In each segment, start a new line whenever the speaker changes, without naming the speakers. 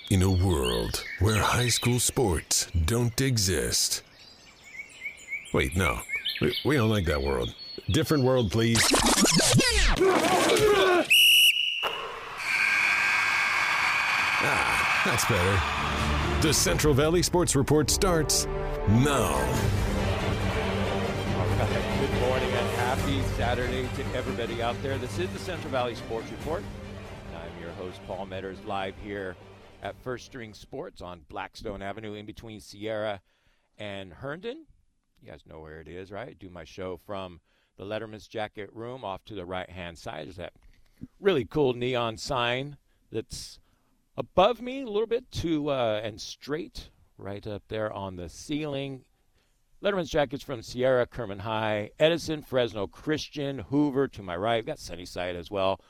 In a world where high school sports don't exist. Wait, no. We don't like that world. Different world, please. That's better. The Central Valley Sports Report starts now.
All right. Good morning and happy Saturday to everybody out there. This is the Central Valley Sports Report. I'm your host, Paul Metters, live here at First String Sports on Blackstone Avenue in between Sierra and Herndon. You guys know where it is, right? I do my show from the Letterman's Jacket Room off to the right-hand side. There's that really cool neon sign that's above me a little bit and straight right up there on the ceiling. Letterman's Jackets from Sierra, Kerman High, Edison, Fresno Christian, Hoover to my right. We've got Sunnyside as well.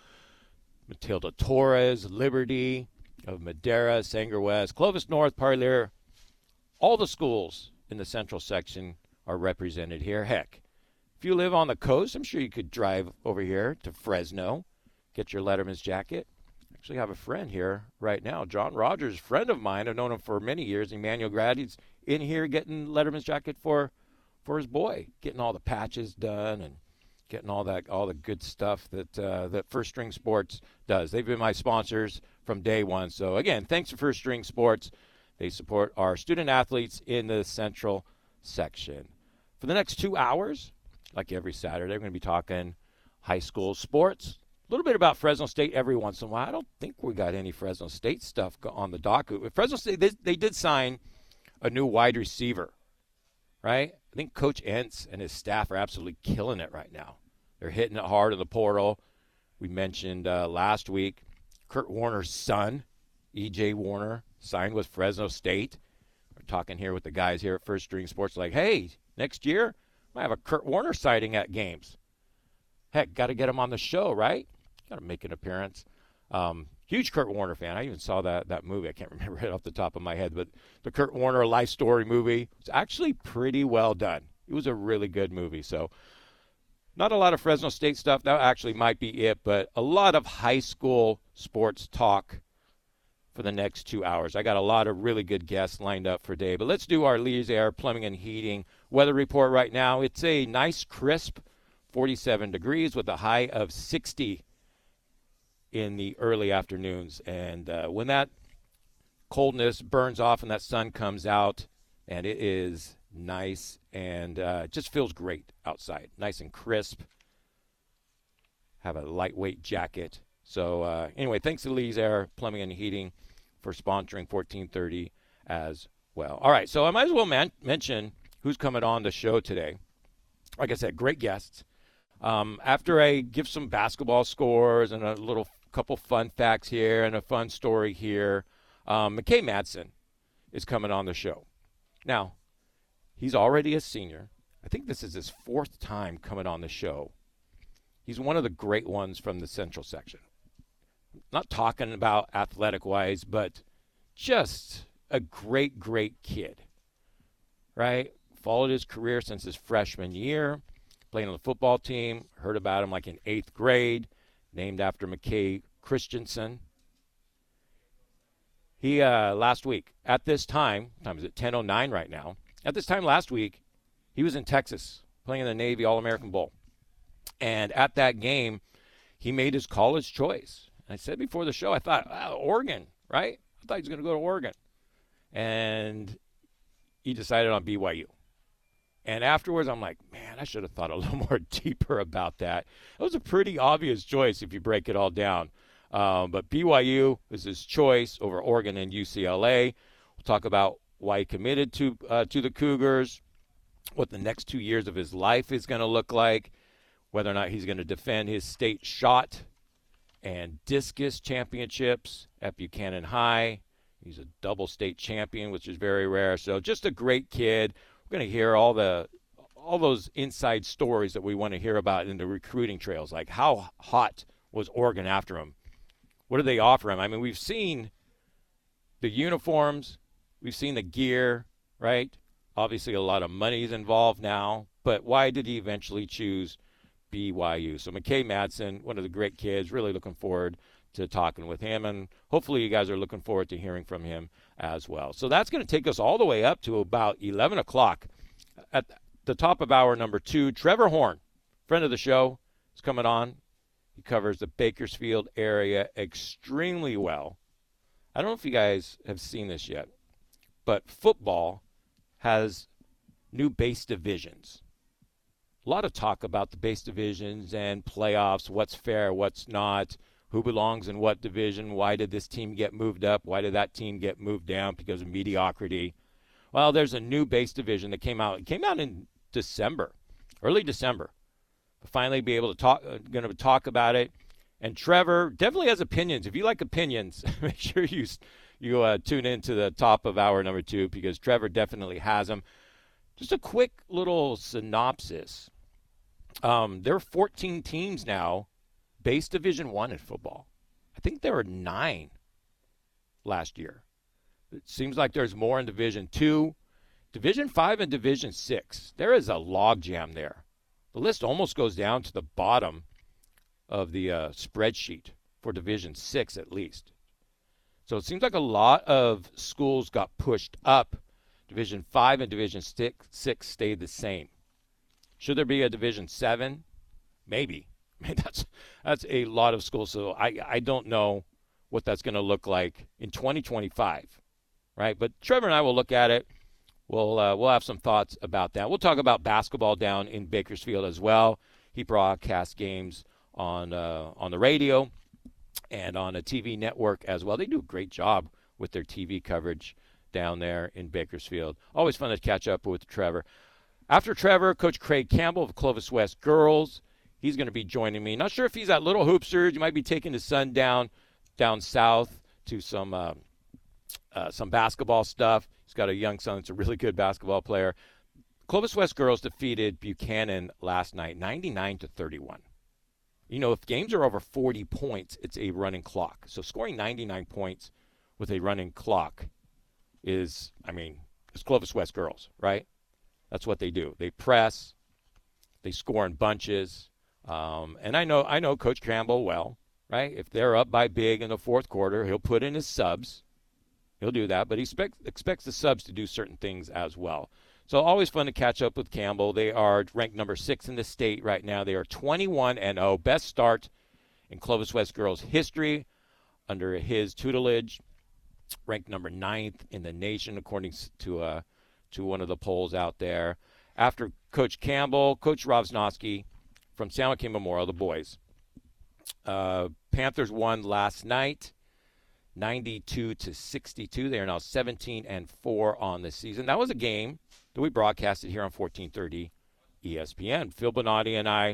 Matilda Torres, Liberty of Madera, Sanger West, Clovis North, Parlier. All the schools in the central section are represented here. Heck, if you live on the coast, I'm sure you could drive over here to Fresno, get your Letterman's Jacket. Actually have a friend here right now, John Rogers, friend of mine. I've known him for many years. Emmanuel Grad, he's in here getting Letterman's Jacket for his boy, getting all the patches done and getting all the good stuff that First String Sports does. They've been my sponsors from day one. So again, thanks to First String Sports. They support our student athletes in the central section. For the next 2 hours, like every Saturday, we're going to be talking high school sports. A little bit about Fresno State every once in a while. I don't think we got any Fresno State stuff on the docket. With Fresno State, they did sign a new wide receiver, right? I think Coach Entz and his staff are absolutely killing it right now. They're hitting it hard in the portal. We mentioned last week Kurt Warner's son, E.J. Warner, signed with Fresno State. We're talking here with the guys here at First String Sports like, hey, next year, I might have a Kurt Warner sighting at games. Heck, got to get him on the show, right? Got to make an appearance. Huge Kurt Warner fan. I even saw that movie. I can't remember it off the top of my head, but the Kurt Warner life story movie was actually pretty well done. It was a really good movie. So not a lot of Fresno State stuff. That actually might be it, but a lot of high school sports talk for the next 2 hours. I got a lot of really good guests lined up for today, but let's do our Lees Air Plumbing and Heating weather report right now. It's a nice, crisp 47 degrees with a high of 60 in the early afternoons. And when that coldness burns off and that sun comes out, and it is nice and just feels great outside. Nice and crisp. Have a lightweight jacket. So anyway, thanks to Lee's Air Plumbing and Heating for sponsoring 1430 as well. All right, so I might as well mention who's coming on the show today. Like I said, great guests. After I give some basketball scores and a little couple fun facts here and a fun story here, McKay Madsen is coming on the show. Now, he's already a senior. I think this is his fourth time coming on the show. He's one of the great ones from the central section. Not talking about athletic-wise, but just a great, great kid, right? Followed his career since his freshman year, playing on the football team. Heard about him like in 8th grade, named after McKay Christensen. He, last week, at this time is it 10:09 right now? At this time last week, he was in Texas playing in the Navy All-American Bowl. And at that game, he made his college choice. And I said before the show, I thought, Oregon, right? I thought he was going to go to Oregon. And he decided on BYU. And afterwards, I'm like, man, I should have thought a little more deeper about that. It was a pretty obvious choice if you break it all down. But BYU is his choice over Oregon and UCLA. We'll talk about why he committed to the Cougars, what the next 2 years of his life is going to look like, whether or not he's going to defend his state shot and discus championships at Buchanan High. He's a double state champion, which is very rare. So just a great kid. We're going to hear all those inside stories that we want to hear about in the recruiting trails, like how hot was Oregon after him? What did they offer him? I mean, we've seen the uniforms, we've seen the gear, right? Obviously, a lot of money is involved now, but why did he eventually choose BYU? So McKay Madsen, one of the great kids, really looking forward to talking with him, and hopefully you guys are looking forward to hearing from him as well. So that's going to take us all the way up to about 11 o'clock. At the top of hour number 2, Trevor Horn, friend of the show, is coming on. He covers the Bakersfield area extremely well. I don't know if you guys have seen this yet, but football has new base divisions. A lot of talk about the base divisions and playoffs, what's fair, what's not, who belongs in what division, why did this team get moved up, why did that team get moved down because of mediocrity. Well, there's a new base division that came out. It came out in December, early December. We'll finally be able to talk about it. And Trevor definitely has opinions. If you like opinions, make sure you tune into the top of hour number 2 because Trevor definitely has them. Just a quick little synopsis. There are 14 teams now, base Division I in football. I think there were 9 last year. It seems like there's more in Division II. Division 5 and Division 6, there is a logjam there. The list almost goes down to the bottom of the spreadsheet for Division 6 at least. So it seems like a lot of schools got pushed up. Division 5 and Division 6 stayed the same. Should there be a Division 7? Maybe. I mean, that's a lot of schools. So I don't know what that's going to look like in 2025, right? But Trevor and I will look at it. We'll have some thoughts about that. We'll talk about basketball down in Bakersfield as well. He broadcasts games on the radio and on a TV network as well. They do a great job with their TV coverage down there in Bakersfield. Always fun to catch up with Trevor. After Trevor, Coach Craig Campbell of Clovis West Girls. He's going to be joining me. Not sure if he's at Little Hoopsters. You might be taking his son down south to some basketball stuff. He's got a young son that's a really good basketball player. Clovis West Girls defeated Buchanan last night, 99-31. You know, if games are over 40 points, it's a running clock. So scoring 99 points with a running clock it's Clovis West Girls, right? That's what they do. They press. They score in bunches. And I know Coach Campbell well, right? If they're up by big in the fourth quarter, he'll put in his subs. He'll do that, but he expects the subs to do certain things as well. So always fun to catch up with Campbell. They are ranked number 6 in the state right now. They are 21-0, best start in Clovis West Girls history under his tutelage. Ranked number 9th in the nation, according to one of the polls out there. After Coach Campbell, Coach Rovsnovsky from San Joaquin Memorial, the boys. Panthers won last night, 92-62. They are now 17-4 on the season. That was a game that we broadcasted here on 1430 ESPN. Phil Bonatti and I,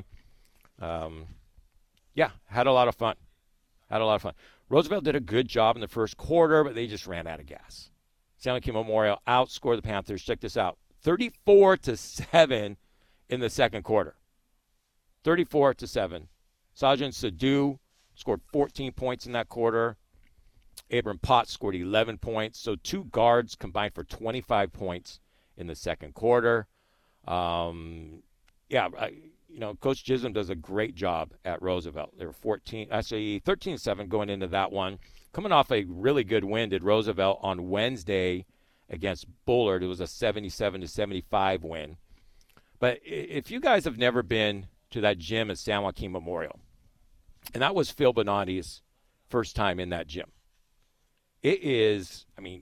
had a lot of fun. Roosevelt did a good job in the first quarter, but they just ran out of gas. San Joaquin Memorial outscored the Panthers. Check this out, 34-7 in the second quarter. 34-7. Sajin Sadu scored 14 points in that quarter. Abram Potts scored 11 points. So 2 guards combined for 25 points in the second quarter. Coach Chisholm does a great job at Roosevelt. They were 13-7 going into that one. Coming off a really good win at Roosevelt on Wednesday against Bullard. It was a 77-75 win. But if you guys have never been to that gym at San Joaquin Memorial, and that was Phil Bonatti's first time in that gym, it's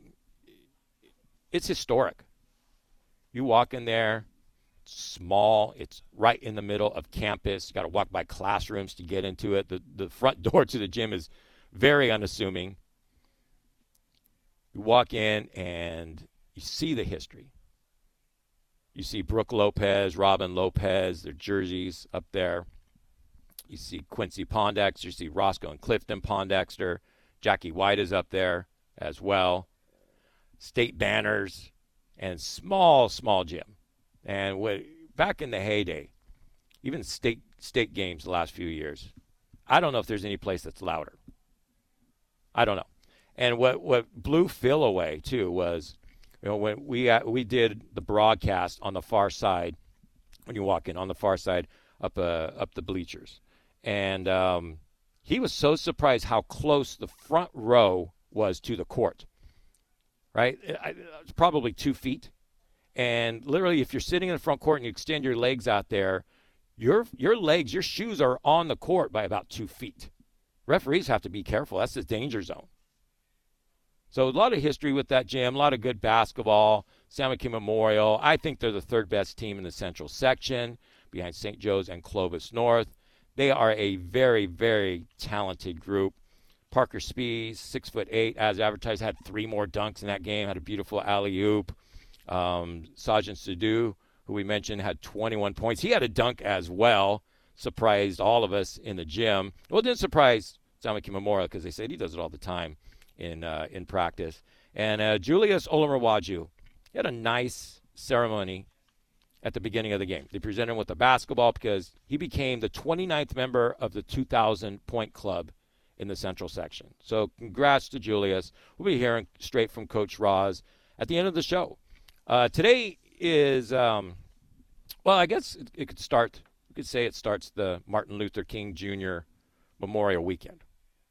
historic. You walk in there, it's small, it's right in the middle of campus. You got to walk by classrooms to get into it. The front door to the gym is very unassuming. You walk in and you see the history. You see Brooke Lopez, Robin Lopez, their jerseys up there. You see Quincy Pondexter. You see Roscoe and Clifton Pondexter. Jackie White is up there as well. State banners and small gym. And back in the heyday, even state games the last few years, I don't know if there's any place that's louder. I don't know. And what blew Phil away, too, was when we did the broadcast on the far side, when you walk in on the far side up the bleachers. And he was so surprised how close the front row was to the court, right? It's probably 2 feet. And literally, if you're sitting in the front court and you extend your legs out there, your legs, your shoes are on the court by about 2 feet. Referees have to be careful. That's the danger zone. So a lot of history with that gym, a lot of good basketball. Sam McKee Memorial, I think they're the third best team in the Central section behind St. Joe's and Clovis North. They are a very, very talented group. Parker Spies, 6'8", as advertised, had 3 more dunks in that game, had a beautiful alley-oop. Sajin Sidhu, who we mentioned, had 21 points. He had a dunk as well, surprised all of us in the gym. Well, it didn't surprise Sam McKee Memorial because they said he does it all the time in practice. And Julius Olorunwaju, he had a nice ceremony at the beginning of the game. They presented him with a basketball because he became the 29th member of the 2,000-point club in the Central section. So congrats to Julius. We'll be hearing straight from Coach Roz at the end of the show. Today is, I guess it could start, you could say it starts the Martin Luther King Jr. Memorial Weekend.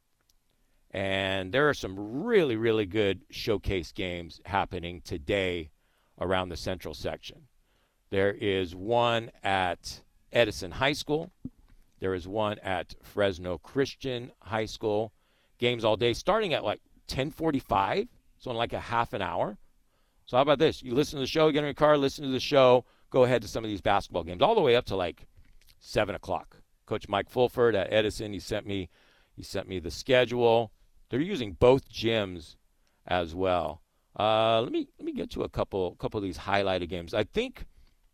And there are some really, really good showcase games happening today around the Central section. There is one at Edison High School. There is one at Fresno Christian High School. Games all day, starting at like 10:45, so in like a half an hour. So how about this? You listen to the show, get in your car, listen to the show, go ahead to some of these basketball games, all the way up to like 7 o'clock. Coach Mike Fulford at Edison, he sent me the schedule. They're using both gyms as well. Let me get to a couple of these highlighted games. I think,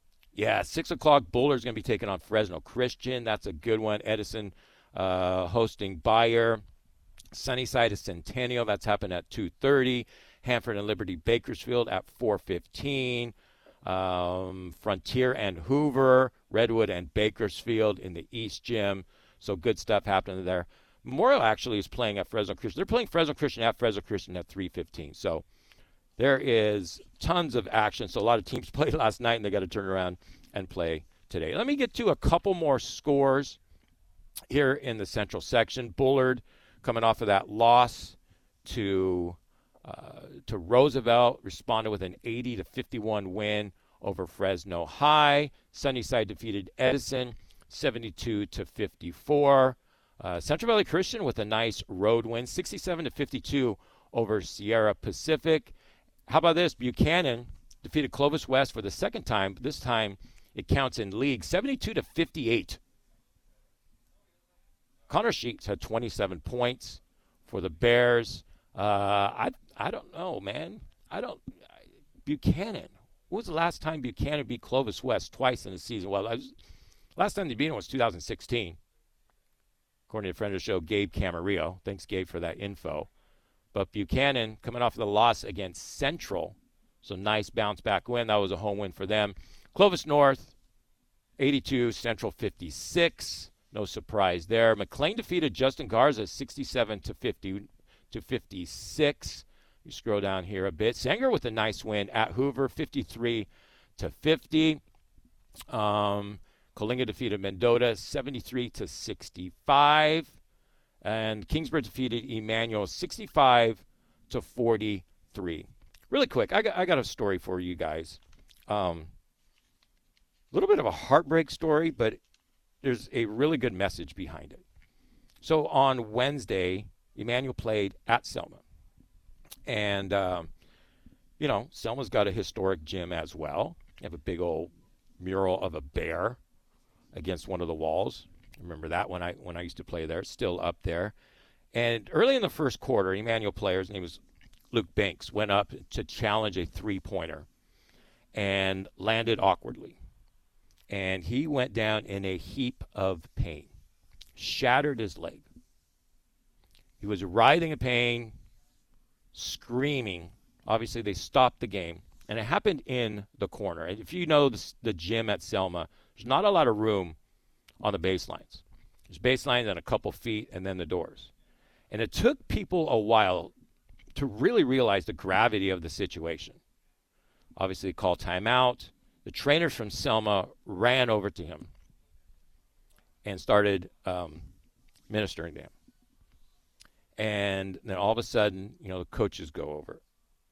6 o'clock, Buller's going to be taking on Fresno Christian. That's a good one. Edison hosting Bayer. Sunnyside is Centennial. That's happened at 2:30. Hanford and Liberty Bakersfield at 4:15. Frontier and Hoover, Redwood and Bakersfield in the East Gym. So good stuff happening there. Memorial actually is playing at Fresno Christian. They're playing Fresno Christian at 3:15. So there is tons of action. So a lot of teams played last night, and they got to turn around and play today. Let me get to a couple more scores here in the Central section. Bullard coming off of that loss to Roosevelt, responded with an 80-51 win over Fresno High. Sunnyside defeated Edison 72-54. Central Valley Christian with a nice road win, 67-52 over Sierra Pacific. How about this? Buchanan defeated Clovis West for the second time. This time it counts in league, 72-58. Connor Sheets had 27 points for the Bears. I don't know, man. Buchanan. When was the last time Buchanan beat Clovis West twice in a season? Well, last time they beat him was 2016. According to a friend of the show, Gabe Camarillo. Thanks, Gabe, for that info. But Buchanan coming off of the loss against Central. So nice bounce back win. That was a home win for them. Clovis North, 82, Central 56. No surprise there. McLean defeated Justin Garza 67-56. You scroll down here a bit. Sanger with a nice win at Hoover, 53-50. Coalinga defeated Mendota 73-65. And Kingsburg defeated Emmanuel 65-43. Really quick, I got a story for you guys. A little bit of a heartbreak story, but there's a really good message behind it. So on Wednesday, Emmanuel played at Selma. And, Selma's got a historic gym as well. You have a big old mural of a bear against one of the walls. Remember that when I used to play there. It's still up there. And early in the first quarter, Emmanuel player, his name was Luke Banks, went up to challenge a three-pointer and landed awkwardly. And he went down in a heap of pain, shattered his leg. He was writhing in pain, screaming. Obviously, they stopped the game, and it happened in the corner. And if you know the gym at Selma, there's not a lot of room on the baselines. There's baselines and a couple feet, and then the doors. And it took people a while to really realize the gravity of the situation. Obviously, called timeout. The trainers from Selma ran over to him and started ministering to him. And then all of a sudden, the coaches go over.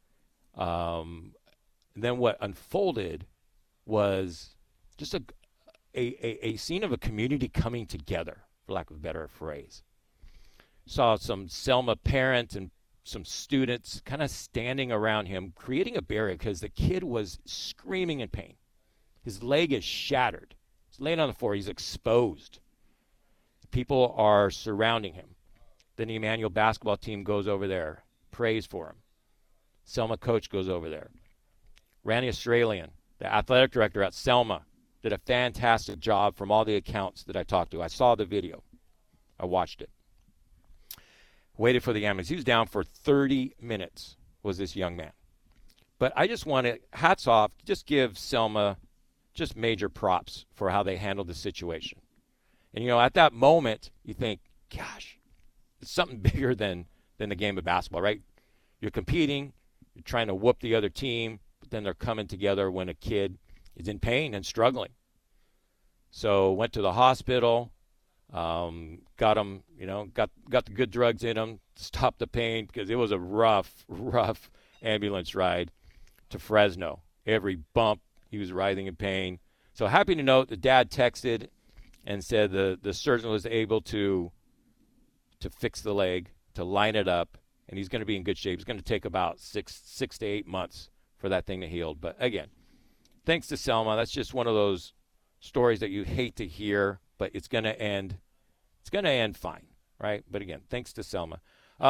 Then what unfolded was just a scene of a community coming together, for lack of a better phrase. Saw some Selma parents and some students kind of standing around him, creating a barrier because the kid was screaming in pain. His leg is shattered. He's laying on the floor. He's exposed. People are surrounding him. Then the Emmanuel basketball team goes over there, prays for him. Selma coach goes over there. Randy Australian, the athletic director at Selma, did a fantastic job from all the accounts that I talked to. I saw the video. I watched it. Waited for the ambulance. He was down for 30 minutes, was this young man. But I just want to, hats off, just give Selma just major props for how they handled the situation. And, at that moment, you think, gosh, it's something bigger than the game of basketball, right? You're competing, you're trying to whoop the other team, but then they're coming together when a kid is in pain and struggling. So went to the hospital, got him, got the good drugs in him, stopped the pain, because it was a rough ambulance ride to Fresno. Every bump, he was writhing in pain. So happy to note the dad texted and said the surgeon was able to fix the leg, to line it up, and he's going to be in good shape. It's going to take about six to 8 months for that thing to heal. But again, thanks to Selma. That's just one of those stories that you hate to hear, but it's going to end. It's going to end fine, right? But again, thanks to Selma.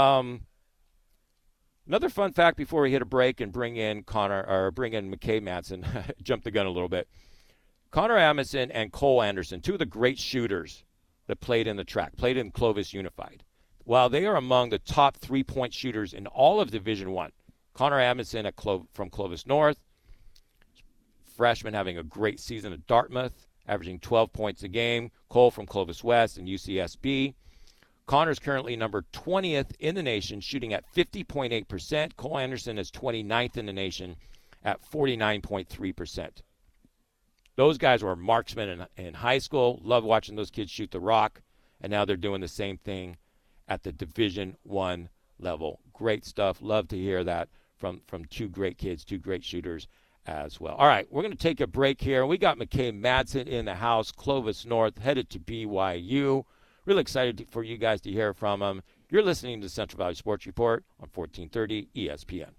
Another fun fact before we hit a break and bring in McKay Madsen, jump the gun a little bit. Connor Amundsen and Cole Anderson, two of the great shooters that played in the track, played in Clovis Unified. While they are among the top 3-point shooters in all of Division I, Connor Amundsen from Clovis North, freshman having a great season at Dartmouth, averaging 12 points a game. Cole from Clovis West and UCSB. Connor's currently number 20th in the nation, shooting at 50.8%. Cole Anderson is 29th in the nation at 49.3%. Those guys were marksmen in high school. Love watching those kids shoot the rock. And now they're doing the same thing at the Division I level. Great stuff. Love to hear that from two great kids, two great shooters as well. All right, we're going to take a break here. We got McKay Madsen in the house, Clovis North, headed to BYU. Really excited for you guys to hear from him. You're listening to the Central Valley Sports Report on 1430 ESPN.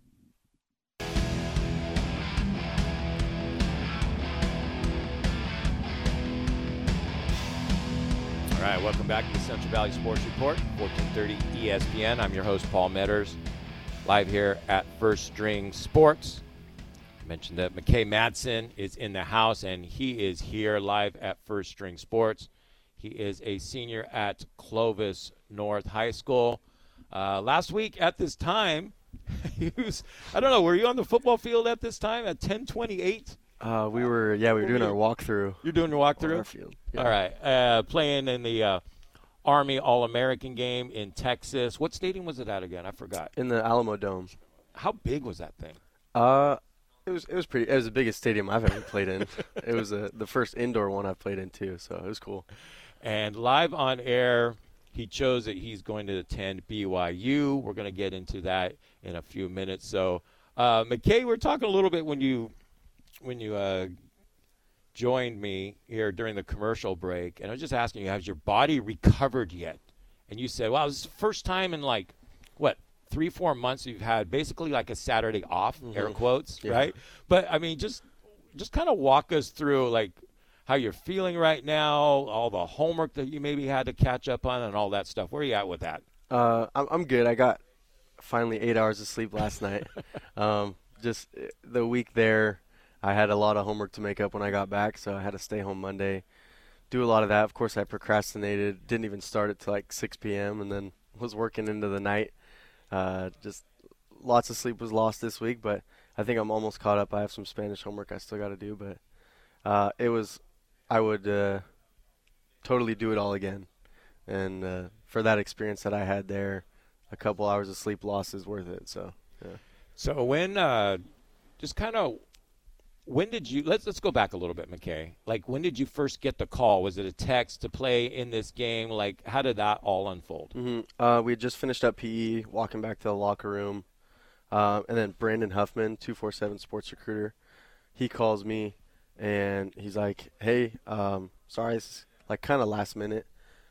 All right, welcome back to the Central Valley Sports Report, 1430 ESPN. I'm your host, Paul Metters, live here at First String Sports. I mentioned that McKay Madsen is in the house, and he is here live at First String Sports. He is a senior at Clovis North High School. Last week at this time, he was, I don't know, were you on the football field at this time at 10:28?
We were doing our walkthrough.
You're doing your walkthrough?
On our field. Yeah.
All right. Playing in the Army All-American game in Texas. What stadium was it at again? I forgot.
In the Alamo Dome.
How big was that thing?
It was the biggest stadium I've ever played in. It was the first indoor one I've played in too, so it was cool.
And live on air, he chose that he's going to attend BYU. We're going to get into that in a few minutes. So, McKay, we're talking a little bit when you joined me here during the commercial break, and I was just asking you, has your body recovered yet? And you said, well, this is the first time in 3-4 months you've had basically like a Saturday off, air quotes,
yeah.
Right? But, I mean, just kind of walk us through, how you're feeling right now, all the homework that you maybe had to catch up on and all that stuff. Where are you at with that?
I'm good. I got finally 8 hours of sleep last night. Just the week there, I had a lot of homework to make up when I got back, so I had to stay home Monday, do a lot of that. Of course, I procrastinated, didn't even start it till 6 p.m., and then was working into the night. Just lots of sleep was lost this week, but I think I'm almost caught up. I have some Spanish homework I still got to do, but I would totally do it all again. And for that experience that I had there, a couple hours of sleep lost is worth it. So, yeah.
So when just kind of when did you let's go back a little bit, McKay. Like, when did you first get the call? Was it a text to play in this game? Like, how did that all unfold?
We had just finished up PE, walking back to the locker room, and then Brandon Huffman, 247 Sports Recruiter, he calls me, and he's like, "Hey, sorry, it's like kind of last minute,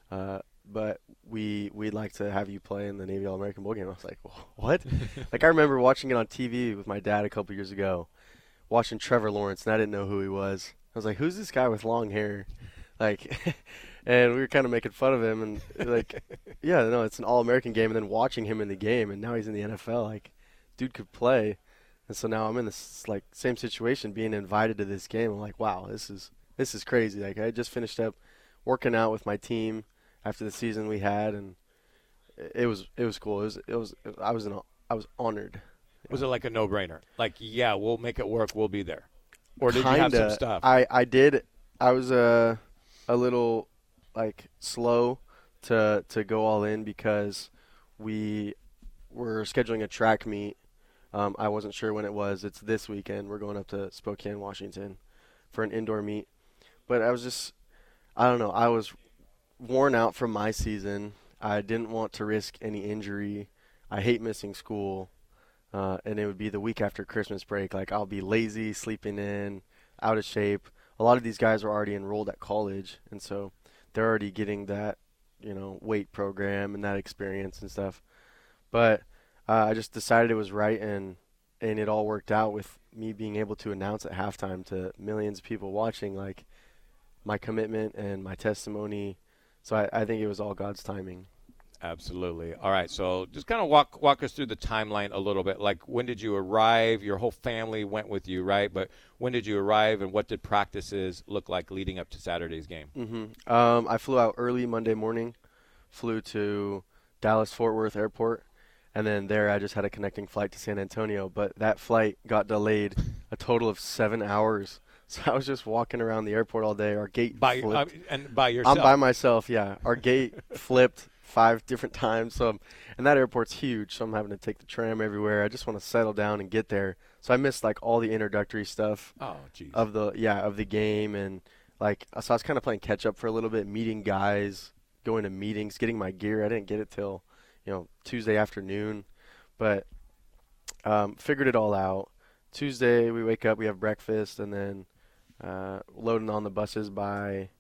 but we'd like to have you play in the Navy All-American Bowl game." I was like, "What?" Like, I remember watching it on TV with my dad a couple years ago, watching Trevor Lawrence, and I didn't know who he was. I was like, "Who's this guy with long hair?" Like, and we were kind of making fun of him, and like, yeah, no, it's an All-American game, and then watching him in the game, and now he's in the NFL. Like, dude could play, and so now I'm in this like same situation, being invited to this game. I'm like, wow, this is crazy. Like, I just finished up working out with my team after the season we had, and it was cool. I was honored.
Was it like a no-brainer? Like, yeah, we'll make it work. We'll be there. Or did
Kinda.
you have some stuff?
I did. I was a little like slow to go all in because we were scheduling a track meet. I wasn't sure when it was. It's this weekend. We're going up to Spokane, Washington for an indoor meet. But I don't know. I was worn out from my season. I didn't want to risk any injury. I hate missing school. And it would be the week after Christmas break. Like, I'll be lazy, sleeping in, out of shape. A lot of these guys are already enrolled at college, and so they're already getting that, weight program and that experience and stuff. But I just decided it was right, and it all worked out with me being able to announce at halftime to millions of people watching, like, my commitment and my testimony. So I think it was all God's timing.
Absolutely. All right, so just kind of walk us through the timeline a little bit. Like, when did you arrive? Your whole family went with you, right? But when did you arrive, and what did practices look like leading up to Saturday's game?
I flew out early Monday morning, flew to Dallas-Fort Worth Airport, and then there I just had a connecting flight to San Antonio. But that flight got delayed a total of 7 hours. So I was just walking around the airport all day. Our gate flipped.
And by yourself?
I'm by myself, yeah. Our gate flipped 5 different times. So, and that airport's huge, so I'm having to take the tram everywhere. I just want to settle down and get there. So I missed like all the introductory stuff of the game, and like, so I was kind of playing catch up for a little bit, meeting guys, going to meetings, getting my gear. I didn't get it till Tuesday afternoon, but figured it all out. Tuesday we wake up, we have breakfast, and then loading on the buses by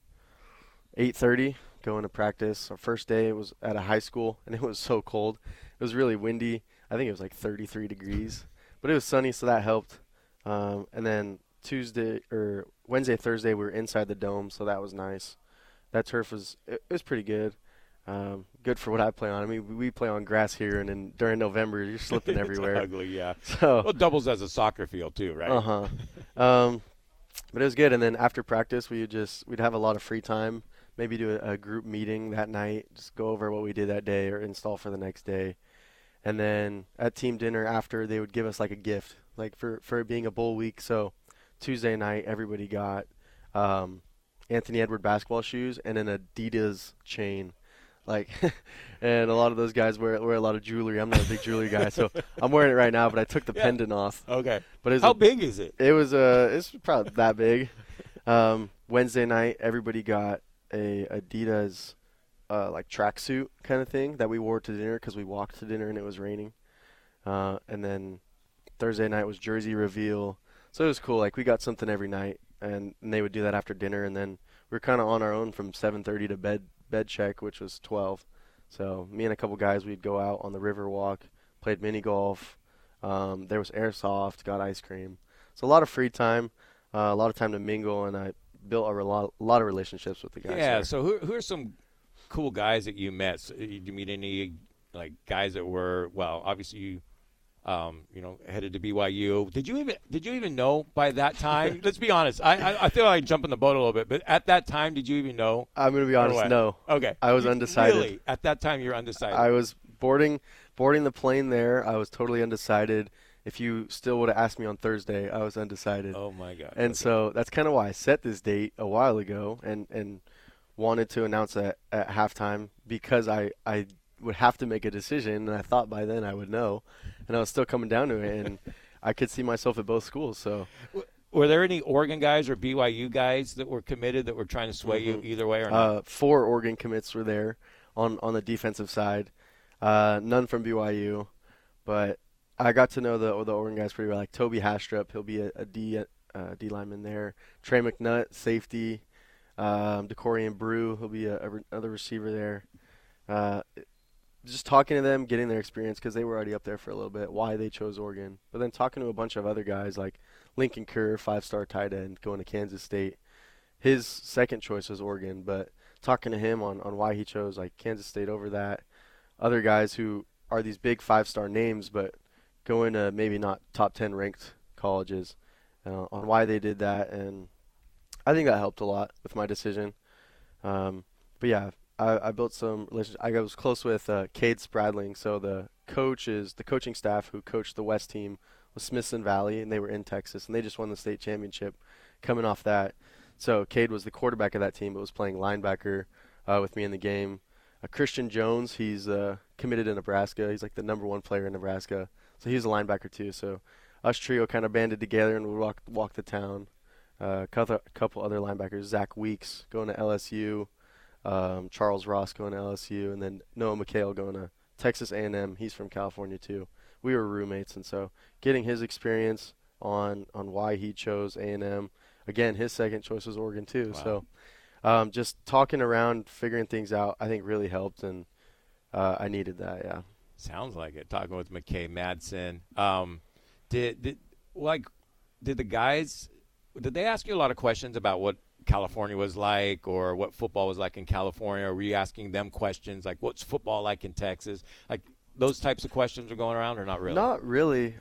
8:30. Going to practice. Our first day was at a high school, and it was so cold. It was really windy. I think it was like 33 degrees, but it was sunny, so that helped. And then Wednesday, Thursday, we were inside the dome, so that was nice. That turf was pretty good. Good for what I play on. I mean, we play on grass here, and then during November, you're slipping everywhere.
It's ugly, yeah.
So,
well, it doubles as a soccer field too, right?
But it was good. And then after practice, we'd have a lot of free time. Maybe do a group meeting that night, just go over what we did that day or install for the next day. And then at team dinner after, they would give us like a gift, like for it being a bowl week. So Tuesday night, everybody got Anthony Edwards basketball shoes and an Adidas chain. Like, and a lot of those guys wear a lot of jewelry. I'm not a big jewelry guy, so I'm wearing it right now, but I took the pendant off.
Okay.
But
how big is it?
It's probably that big. Wednesday night, everybody got a Adidas like tracksuit kind of thing that we wore to dinner because we walked to dinner and it was raining. And then Thursday night was jersey reveal. So it was cool. Like, we got something every night, and they would do that after dinner, and then we were kind of on our own from 7:30 to bed check, which was 12. So me and a couple guys, we'd go out on the river walk, played mini golf. There was airsoft, got ice cream. So a lot of free time, a lot of time to mingle, and I built a lot of relationships with the guys.
Yeah.
there.
So who are some cool guys that you met? So, did you meet any like guys that were, well, obviously you headed to BYU. Did you even know by that time? Let's be honest. I feel like I jump in the boat a little bit, but at that time, did you even know?
I'm going to be honest, no.
Okay.
I was undecided.
Really? At that time, you were undecided?
I was boarding the plane there. I was totally undecided. If you still would have asked me on Thursday, I was undecided.
Oh, my God.
And so that's kind of why I set this date a while ago and wanted to announce it at halftime, because I would have to make a decision, and I thought by then I would know. And I was still coming down to it, and I could see myself at both schools. So
were there any Oregon guys or BYU guys that were committed that were trying to sway you either way or not?
4 Oregon commits were there on the defensive side. None from BYU, but I got to know the Oregon guys pretty well. Like Toby Hastrup, he'll be a D lineman there. Trey McNutt, safety. DeCorian Brew, he'll be another receiver there. Just talking to them, getting their experience because they were already up there for a little bit, why they chose Oregon. But then talking to a bunch of other guys like Lincoln Kerr, 5-star tight end, going to Kansas State. His second choice was Oregon, but talking to him on why he chose like Kansas State over that. Other guys who are these big 5-star names but going to maybe not top 10 ranked colleges, on why they did that. And I think that helped a lot with my decision. But yeah, I built some relationships. I was close with Cade Spradling. So the coaching staff who coached the West team was Smithson Valley, and they were in Texas, and they just won the state championship coming off that. So Cade was the quarterback of that team, but was playing linebacker with me in the game. Christian Jones, he's committed to Nebraska. He's like the number 1 player in Nebraska. So he's a linebacker too. So us trio kind of banded together and we walk the town. Couple other linebackers, Zach Weeks going to LSU. Charles Ross going to LSU, and then Noah McHale going to Texas A&M. He's from California too. We were roommates, and so getting his experience on why he chose A&M. Again, his second choice was Oregon too.
Wow.
So just talking around, figuring things out, I think really helped, and I needed that. Yeah.
Sounds like it. Talking with McKay Madsen. Did the guys? Did they ask you a lot of questions about what California was like or what football was like in California? Or were you asking them questions like what's football like in Texas? Like those types of questions are going around or not really?
Not really.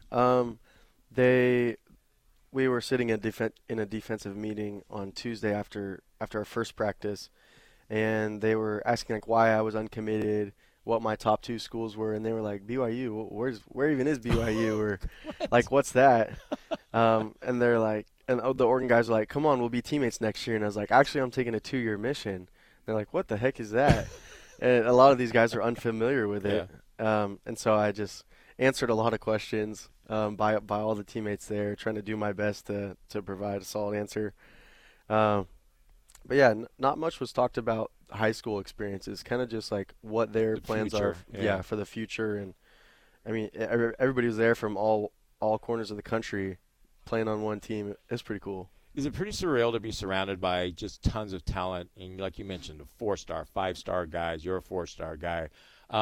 We were sitting in a defensive meeting on Tuesday after our first practice, and they were asking like why I was uncommitted, what my top 2 schools were, and they were like, BYU, where even is BYU? Or like, what's that? And they're like, and the Oregon guys were like, come on, we'll be teammates next year. And I was like, actually, I'm taking a 2-year mission. They're like, what the heck is that? And a lot of these guys are unfamiliar with it. And so I just answered a lot of questions by all the teammates there, trying to do my best to provide a solid answer. But yeah, not much was talked about high school experiences, kind of just like what their plans
future,
are for the future. And I mean, everybody was there from all corners of the country playing on one team. It's pretty cool.
Is it pretty surreal to be surrounded by just tons of talent? And like you mentioned, 4-star, 5-star guys. You're a 4-star guy.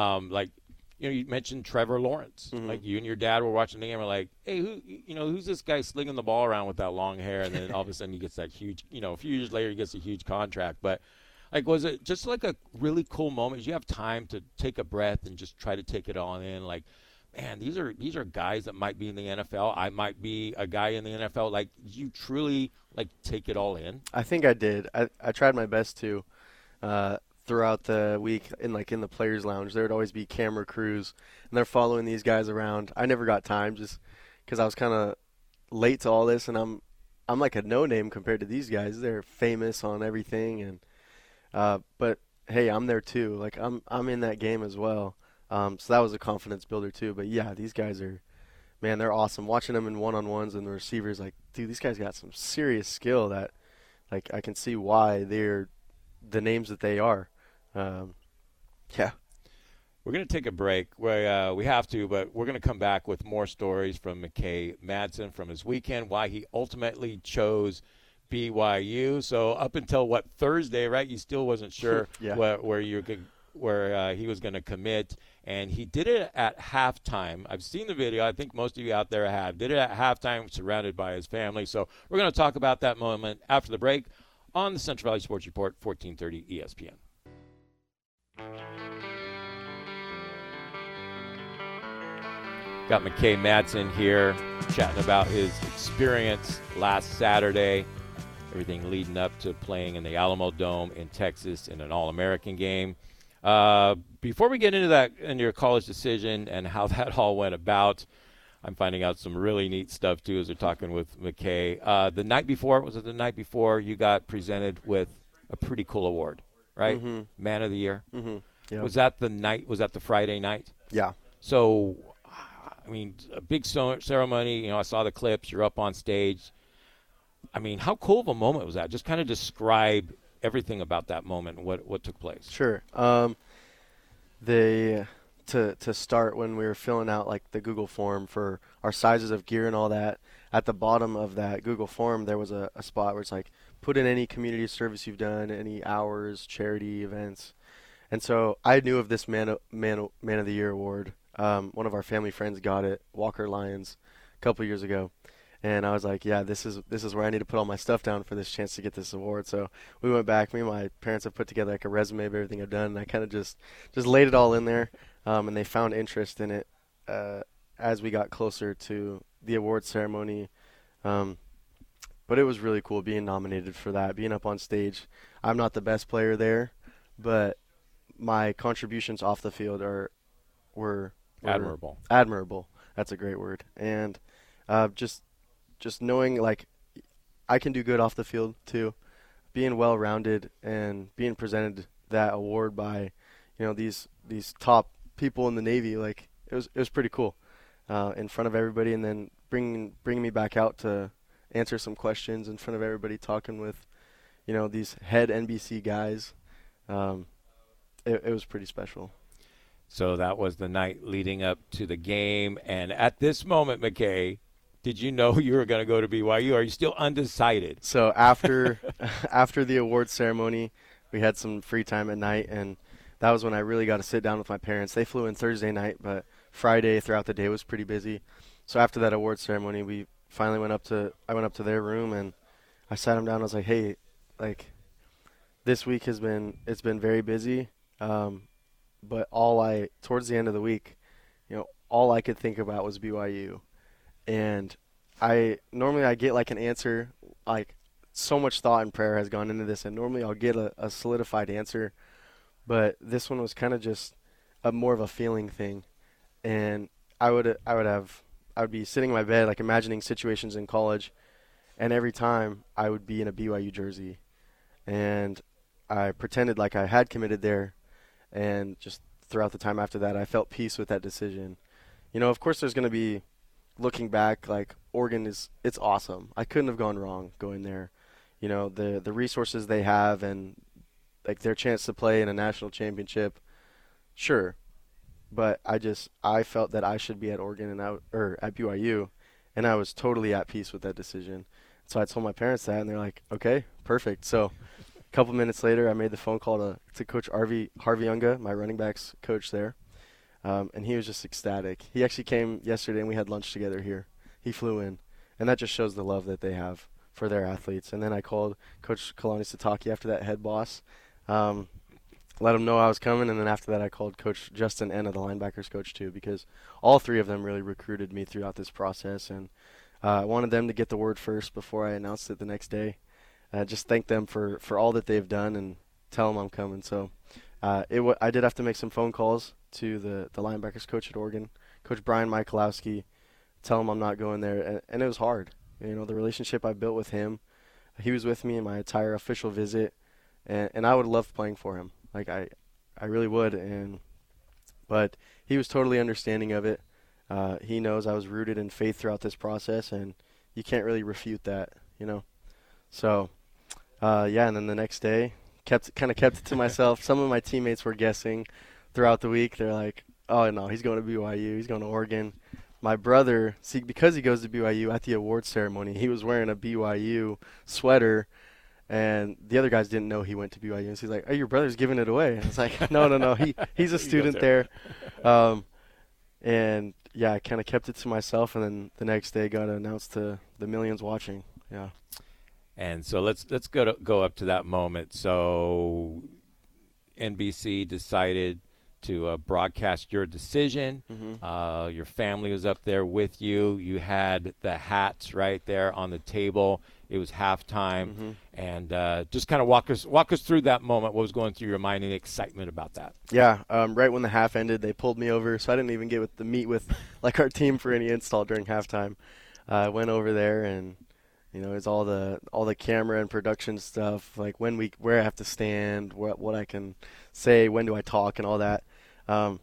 You mentioned Trevor Lawrence.
Mm-hmm.
Like you and your dad were watching the game. We're like, hey, who's this guy slinging the ball around with that long hair? And then all of a sudden he gets that huge. A few years later he gets a huge contract. But like, was it just like a really cool moment? Did you have time to take a breath and just try to take it all in? Like, man, these are guys that might be in the NFL. I might be a guy in the NFL. Like, you truly like take it all in?
I think I did. I tried my best to. Throughout the week in the players lounge, there would always be camera crews, and they're following these guys around. I never got time just because I was kind of late to all this, and I'm like a no-name compared to these guys. They're famous on everything, and but hey, I'm there too. Like I'm in that game as well. So that was a confidence builder too. But yeah, these guys are, man, they're awesome. Watching them in one-on-ones and the receivers, like, dude, these guys got some serious skill that, like, I can see why they're the names that they are. Yeah.
We're going to take a break. We have to, but we're going to come back with more stories from McKay Madsen from his weekend, why he ultimately chose BYU. So up until Thursday, right? You still wasn't sure
yeah.
where he was going to commit, and he did it at halftime. I've seen the video. I think most of you out there have. Did it at halftime, surrounded by his family. So we're going to talk about that moment after the break on the Central Valley Sports Report, 1430 ESPN. Got McKay Madsen here chatting about his experience last Saturday, everything leading up to playing in the Alamo Dome in Texas in an All-American game. Before we get into your college decision and how that all went about, I'm finding out some really neat stuff too as we're talking with McKay. The night before, you got presented with a pretty cool award, right?
Mm-hmm.
Man of the Year.
Mm-hmm. Yep.
Was that the Friday night?
Yeah.
So, I mean, a big ceremony. I saw the clips. You're up on stage. I mean, how cool of a moment was that? Just kind of describe everything about that moment and what took place.
Sure. To start, when we were filling out like the Google form for our sizes of gear and all that, at the bottom of that Google form there was a spot where it's like, put in any community service you've done, any hours, charity events. And so I knew of this Man of the Year award. One of our family friends got it, Walker Lions, a couple years ago. And I was like, yeah, this is where I need to put all my stuff down for this chance to get this award. So we went back. Me and my parents have put together like a resume of everything I've done, and I kind of just laid it all in there. And they found interest in it as we got closer to the award ceremony. But it was really cool being nominated for that, being up on stage. I'm not the best player there, but my contributions off the field were
Admirable.
Admirable. That's a great word. And just knowing like I can do good off the field too, being well-rounded and being presented that award by, these top people in the Navy, like it was pretty cool in front of everybody, and then bringing me back out to answer some questions in front of everybody, talking with these head NBC guys. It was pretty special.
So that was the night leading up to the game, and at this moment, McKay, did you know you were going to go to BYU? Are you still undecided?
So after the award ceremony, we had some free time at night, and that was when I really got to sit down with my parents. They flew in Thursday night, but Friday throughout the day was pretty busy. So after that award ceremony, we finally I went up to their room, and I sat them down. I was like, hey, like this week it's been very busy, but towards the end of the week, all I could think about was BYU. And I get like an answer, like so much thought and prayer has gone into this, and normally I'll get a solidified answer, but this one was kind of just more of a feeling thing. And I would be sitting in my bed, like imagining situations in college, and every time I would be in a BYU jersey, and I pretended like I had committed there, and just throughout the time after that, I felt peace with that decision. Of course there's going to be, looking back, like Oregon it's awesome. I couldn't have gone wrong going there. The resources they have and like their chance to play in a national championship, sure. But I felt that I should be at Oregon or at BYU, and I was totally at peace with that decision. So I told my parents that, and they're like, okay, perfect. So a couple minutes later, I made the phone call to Coach Harvey Unga, my running backs coach there. And he was just ecstatic. He actually came yesterday, and we had lunch together here. He flew in, and that just shows the love that they have for their athletes. And then I called Coach Kalani Sitake after that, head boss, let him know I was coming, and then after that I called Coach Justin Enna, the linebackers coach, too, because all three of them really recruited me throughout this process, and I wanted them to get the word first before I announced it the next day. Just thank them for all that they've done and tell them I'm coming. So I did have to make some phone calls to the linebackers coach at Oregon, Coach Brian Michalowski, tell him I'm not going there, and it was hard. The relationship I built with him, he was with me in my entire official visit, and I would have loved playing for him. Like I really would, but he was totally understanding of it. He knows I was rooted in faith throughout this process, and you can't really refute that, So, and then the next day, kept it to myself. Some of my teammates were guessing throughout the week. They're like, oh, no, he's going to BYU. He's going to Oregon. My brother, because he goes to BYU, at the award ceremony, he was wearing a BYU sweater, and the other guys didn't know he went to BYU. And so he's like, oh, your brother's giving it away. And I was like, no, he's a student there. And, yeah, I kind of kept it to myself, and then the next day got announced to the millions watching. Yeah.
And so let's go up to that moment. So NBC decided to broadcast your decision. Mm-hmm. Your family was up there with you. You had the hats right there on the table. It was halftime. Mm-hmm. And just kind of walk us through that moment. What was going through your mind and the excitement about that?
Yeah, right when the half ended, they pulled me over, so I didn't even get to meet with like our team for any install during halftime. I went over there, and it's all the camera and production stuff, like where I have to stand, what I can say, when do I talk, and all that.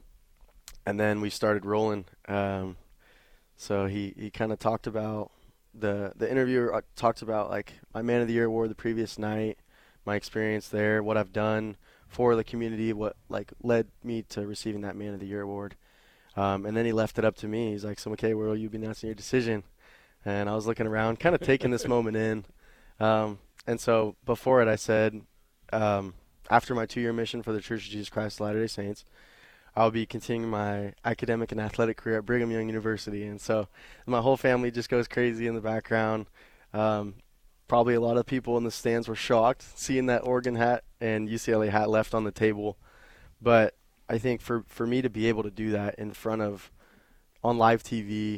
And then we started rolling. So he kind of talked about the interviewer talked about like my Man of the Year award the previous night, my experience there, what I've done for the community, what like led me to receiving that Man of the Year award. And then he left it up to me. He's like, so McKay, where will you be announcing your decision? And I was looking around, kind of taking this moment in. And so before it, I said, after my 2-year mission for the Church of Jesus Christ of Latter-day Saints, I'll be continuing my academic and athletic career at Brigham Young University. And so my whole family just goes crazy in the background. Probably a lot of people in the stands were shocked seeing that Oregon hat and UCLA hat left on the table. But I think for me to be able to do that in front of, on live TV,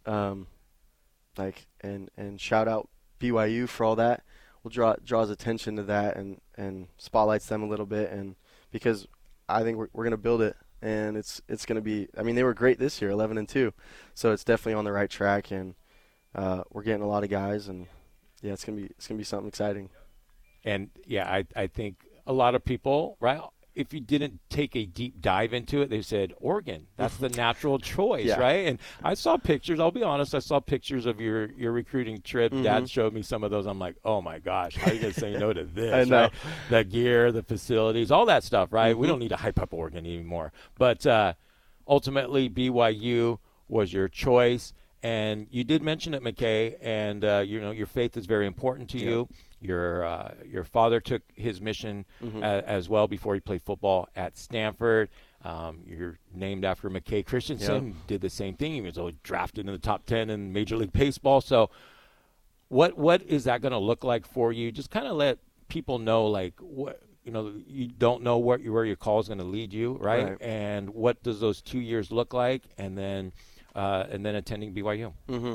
and shout out BYU for all that, will draws attention to that and spotlights them a little bit. And because I think we're going to build it, and it's going to be, I mean, they were great this year, 11-2, so it's definitely on the right track, and we're getting a lot of guys, and yeah, it's gonna be something exciting.
And yeah, I think a lot of people, right, if you didn't take a deep dive into it, they said Oregon, that's the natural choice,
yeah.
right? And I saw pictures, I'll be honest, I saw pictures of your recruiting trip. Dad showed me some of those. I'm like, oh my gosh, how are you gonna say no to this?
I know.
Right? The gear, the facilities, all that stuff, right? We don't need to hype up Oregon anymore. But ultimately BYU was your choice. And you did mention it, McKay, and your faith is very important to you. Your father took his mission as well before he played football at Stanford. You're named after McKay Christensen. Did the same thing. He was always drafted in the top 10 in Major League Baseball. So, what is that going to look like for you? Just kind of let people know, like, what you don't know where your call is going to lead you, right? And what does those 2 years look like, and then attending BYU.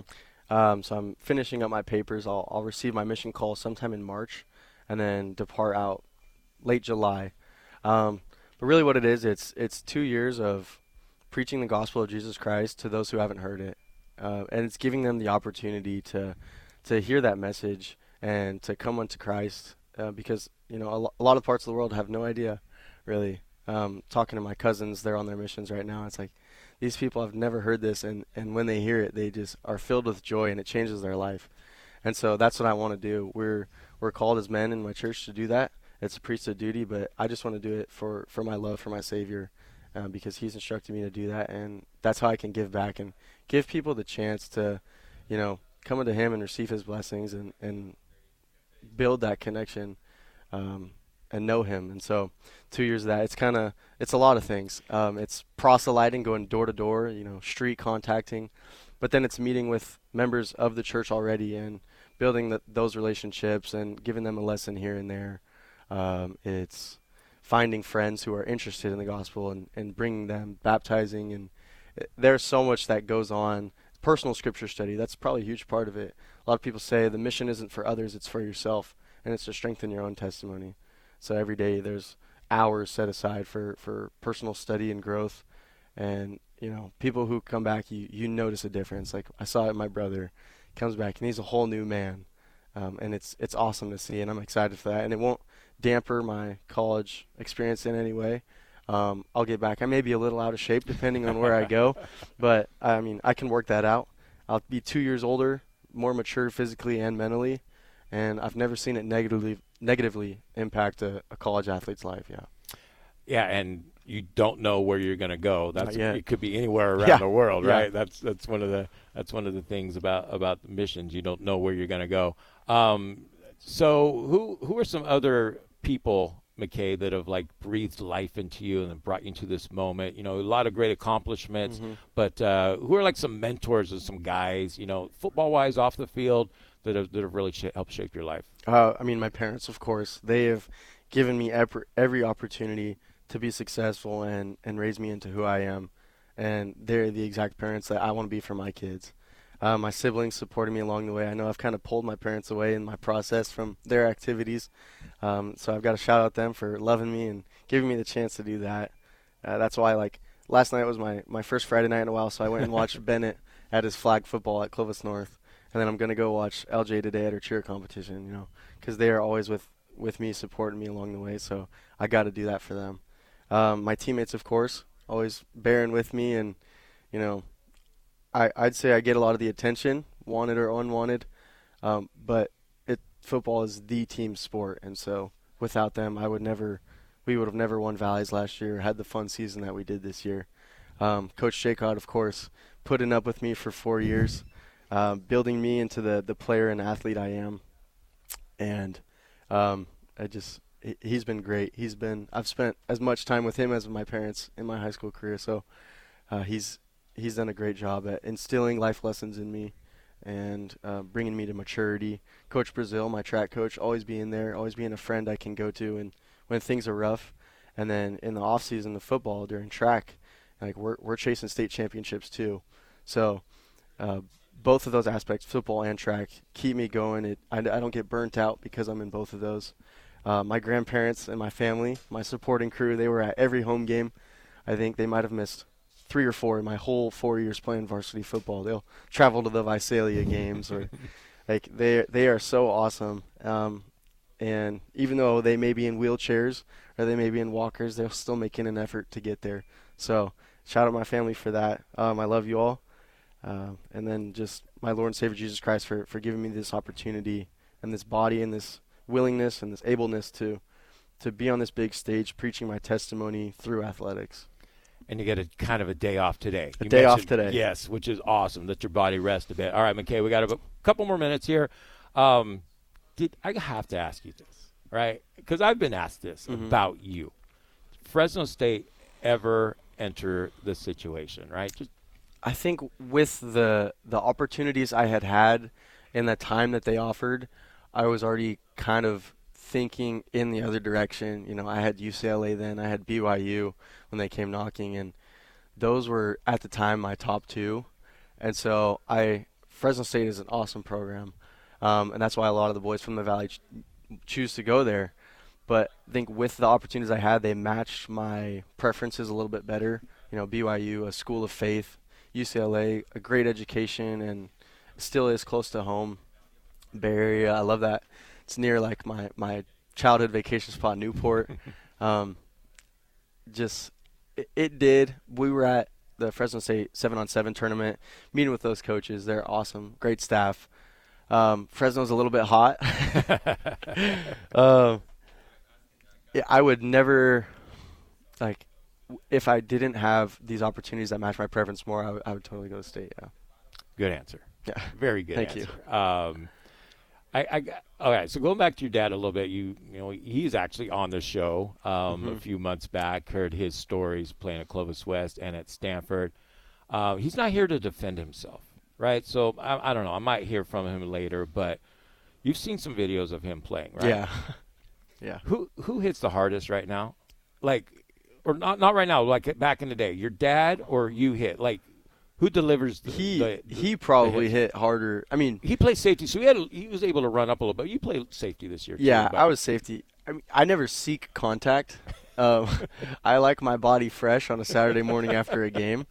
So I'm finishing up my papers. I'll receive my mission call sometime in March, and then depart out late July. But really, what it is, it's 2 years of preaching the gospel of Jesus Christ to those who haven't heard it, and it's giving them the opportunity to hear that message and to come unto Christ, because a lot of parts of the world have no idea, really. Talking to my cousins, they're on their missions right now. It's like, these people have never heard this, and when they hear it, they just are filled with joy, and it changes their life. And so that's what I want to do. We're called as men in my church to do that. It's a priesthood duty, but I just want to do it for my love for my Savior, because He's instructed me to do that, and that's how I can give back and give people the chance to, come into Him and receive His blessings and build that connection. And know Him. And so 2 years of that, it's a lot of things. It's proselyting, going door to door, street contacting, but then it's meeting with members of the church already and building those relationships and giving them a lesson here and there. It's finding friends who are interested in the gospel and bringing them, baptizing, and there's so much that goes on. Personal scripture study, that's probably a huge part of it. A lot of people say the mission isn't for others, it's for yourself, and it's to strengthen your own testimony. So every day there's hours set aside for personal study and growth. And, people who come back, you notice a difference. Like I saw it in my brother. He comes back and he's a whole new man. And it's awesome to see, and I'm excited for that. And it won't damper my college experience in any way. I'll get back. I may be a little out of shape depending on where I go, but I can work that out. I'll be 2 years older, more mature physically and mentally, and I've never seen it negatively impact a college athlete's life.
Yeah, and you don't know where you're going to go. It could be anywhere around the world, right? That's one of the things about the missions. You don't know where you're going to go. So who are some other people, McKay, that have breathed life into you and brought you into this moment? A lot of great accomplishments, but who are some mentors and some guys, football wise, off the field, that have really helped shape your life?
My parents, of course. They have given me every opportunity to be successful and raise me into who I am. And they're the exact parents that I want to be for my kids. My siblings supported me along the way. I know I've kind of pulled my parents away in my process from their activities. So I've got to shout out them for loving me and giving me the chance to do that. That's why, last night was my first Friday night in a while, so I went and watched Bennett at his flag football at Clovis North. And then I'm going to go watch LJ today at her cheer competition, because they are always with me, supporting me along the way. So I got to do that for them. My teammates, of course, always bearing with me. And, I'd say I get a lot of the attention, wanted or unwanted. But football is the team sport, and so without them, we would have never won Valleys last year, had the fun season that we did this year. Coach Jacot, of course, putting up with me for 4 years, building me into the player and athlete I am, and he's been great. I've spent as much time with him as with my parents in my high school career, so he's done a great job at instilling life lessons in me and bringing me to maturity. Coach Brazil, my track coach, always being there, always being a friend I can go to and when things are rough. And then in the off season of football during track, like we're chasing state championships too. So both of those aspects, football and track, keep me going. I don't get burnt out because I'm in both of those. My grandparents and my family, my supporting crew, they were at every home game. I think they might have missed 3 or 4 in my whole 4 years playing varsity football. They'll travel to the Visalia games, or like they are so awesome. And even though they may be in wheelchairs or they may be in walkers, they're still making an effort to get there. So shout out my family for that. I love you all. And then just my Lord and Savior Jesus Christ for giving me this opportunity and this body and this willingness and this ableness to be on this big stage preaching my testimony through athletics.
And you get a kind of a day off today.
A day off today.
Yes, which is awesome. Let your body rest a bit. All right, McKay, we got a couple more minutes here. I have to ask you this, right? Because I've been asked this about you. Fresno State ever enter the situation, right?
I think with the opportunities I had in the time that they offered, I was already kind of thinking in the other direction. You know, I had UCLA then, I had BYU when they came knocking, and those were at the time my top 2. And so Fresno State is an awesome program, and that's why a lot of the boys from the Valley choose to go there. But I think with the opportunities I had, they matched my preferences a little bit better. You know, BYU, a school of faith, UCLA, a great education, and still is close to home. Bay Area, I love that. It's near like my childhood vacation spot, Newport. We were at the Fresno State 7-on-7 tournament, meeting with those coaches. They're awesome, great staff. Fresno's a little bit hot. I would never, like, if I didn't have these opportunities that match my preference more, I would totally go to State. Yeah.
Good answer.
Yeah.
Very good.
Thank
answer.
you.
All right, so going back to your dad a little bit, you know, he's actually on the show a few months back, heard his stories playing at Clovis West and at Stanford. He's not here to defend himself, right? So I don't know. I might hear from him later, but you've seen some videos of him playing, right?
Yeah. Yeah.
Who hits the hardest right now? Like, or not right now, like back in the day, your dad or you hit? Like, who delivers
he probably hit harder. I mean,
he plays safety, so he was able to run up a little bit. You played safety this year,
yeah,
too.
I was safety. I mean, I never seek contact. I like my body fresh on a Saturday morning after a game.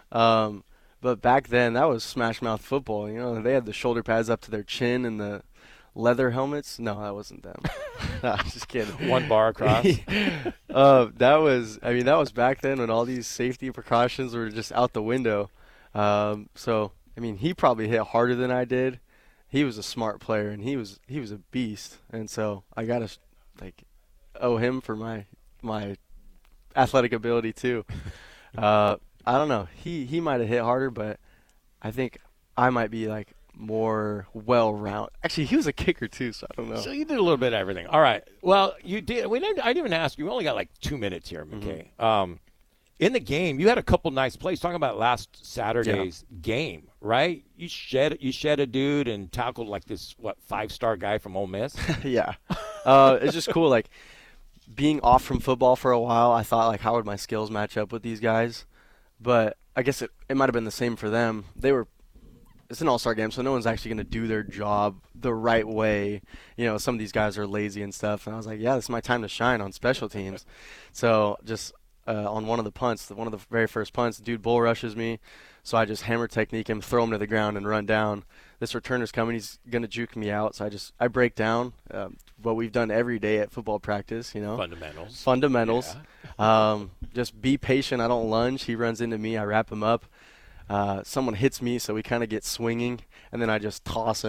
But back then, that was smash mouth football. You know, they had the shoulder pads up to their chin and the leather helmets. No, that wasn't them. No, I'm just kidding.
One bar across.
That was back then when all these safety precautions were just out the window. So, I mean, he probably hit harder than I did. He was a smart player, and he was a beast. And so I gotta owe him for my athletic ability too. I don't know. He might have hit harder, but I think I might be like more well-rounded. Actually, he was a kicker too, so I don't know.
So you did a little bit of everything. All right. Well, you did. I didn't even ask you. We only got like 2 minutes here, McKay. Mm-hmm. In the game, you had a couple nice plays. Talking about last Saturday's game, right? You shed a dude and tackled like this 5-star guy from Ole Miss.
Yeah, it's just cool. Like being off from football for a while, I thought like, how would my skills match up with these guys? But I guess it might have been the same for them. It's an all-star game, so no one's actually going to do their job the right way. You know, some of these guys are lazy and stuff. And I was like, yeah, this is my time to shine on special teams. So just on one of the punts, one of the very first punts, the dude bull rushes me. So I just hammer technique him, throw him to the ground, and run down. This returner's coming. He's going to juke me out. So I break down what we've done every day at football practice, you know. Fundamentals. Yeah. Just be patient. I don't lunge. He runs into me. I wrap him up. Someone hits me, so we kind of get swinging, and then I just toss him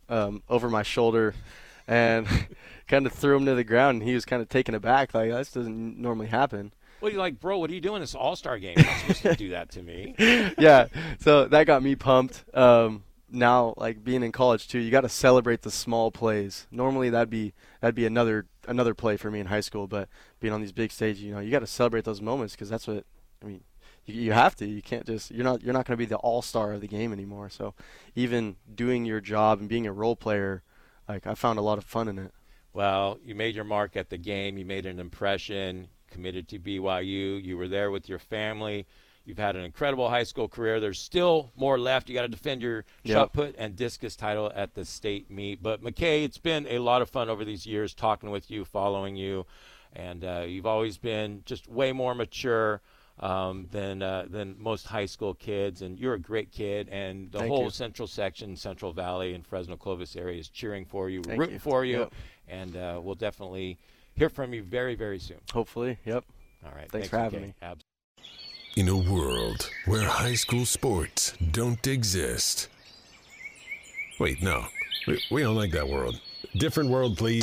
over my shoulder and kind of threw him to the ground, and he was kind of taken aback, like, this doesn't normally happen.
Well, you're like, bro, what are you doing this All-Star game? You're not supposed to do that to me.
Yeah, so that got me pumped. Now, like, being in college too, you got to celebrate the small plays. Normally that'd be another play for me in high school, but being on these big stages, you got to celebrate those moments, because that's what, I mean, you have to. You can't just, you're not going to be the all-star of the game anymore. So even doing your job and being a role player, like, I found a lot of fun in it.
Well, you made your mark at the game. You made an impression, committed to BYU. You were there with your family. You've had an incredible high school career. There's still more left. You got to defend your shot put and discus title at the state meet. But, McKay, it's been a lot of fun over these years talking with you, following you. And you've always been just way more mature than most high school kids. And you're a great kid. And the whole Central section, Central Valley and Fresno Clovis area is cheering for you, rooting for you.
Yep.
And we'll definitely hear from you very, very soon.
Hopefully, yep.
All right.
Thanks for having me.
In a world where high school sports don't exist. Wait, no. We don't like that world. Different world, please.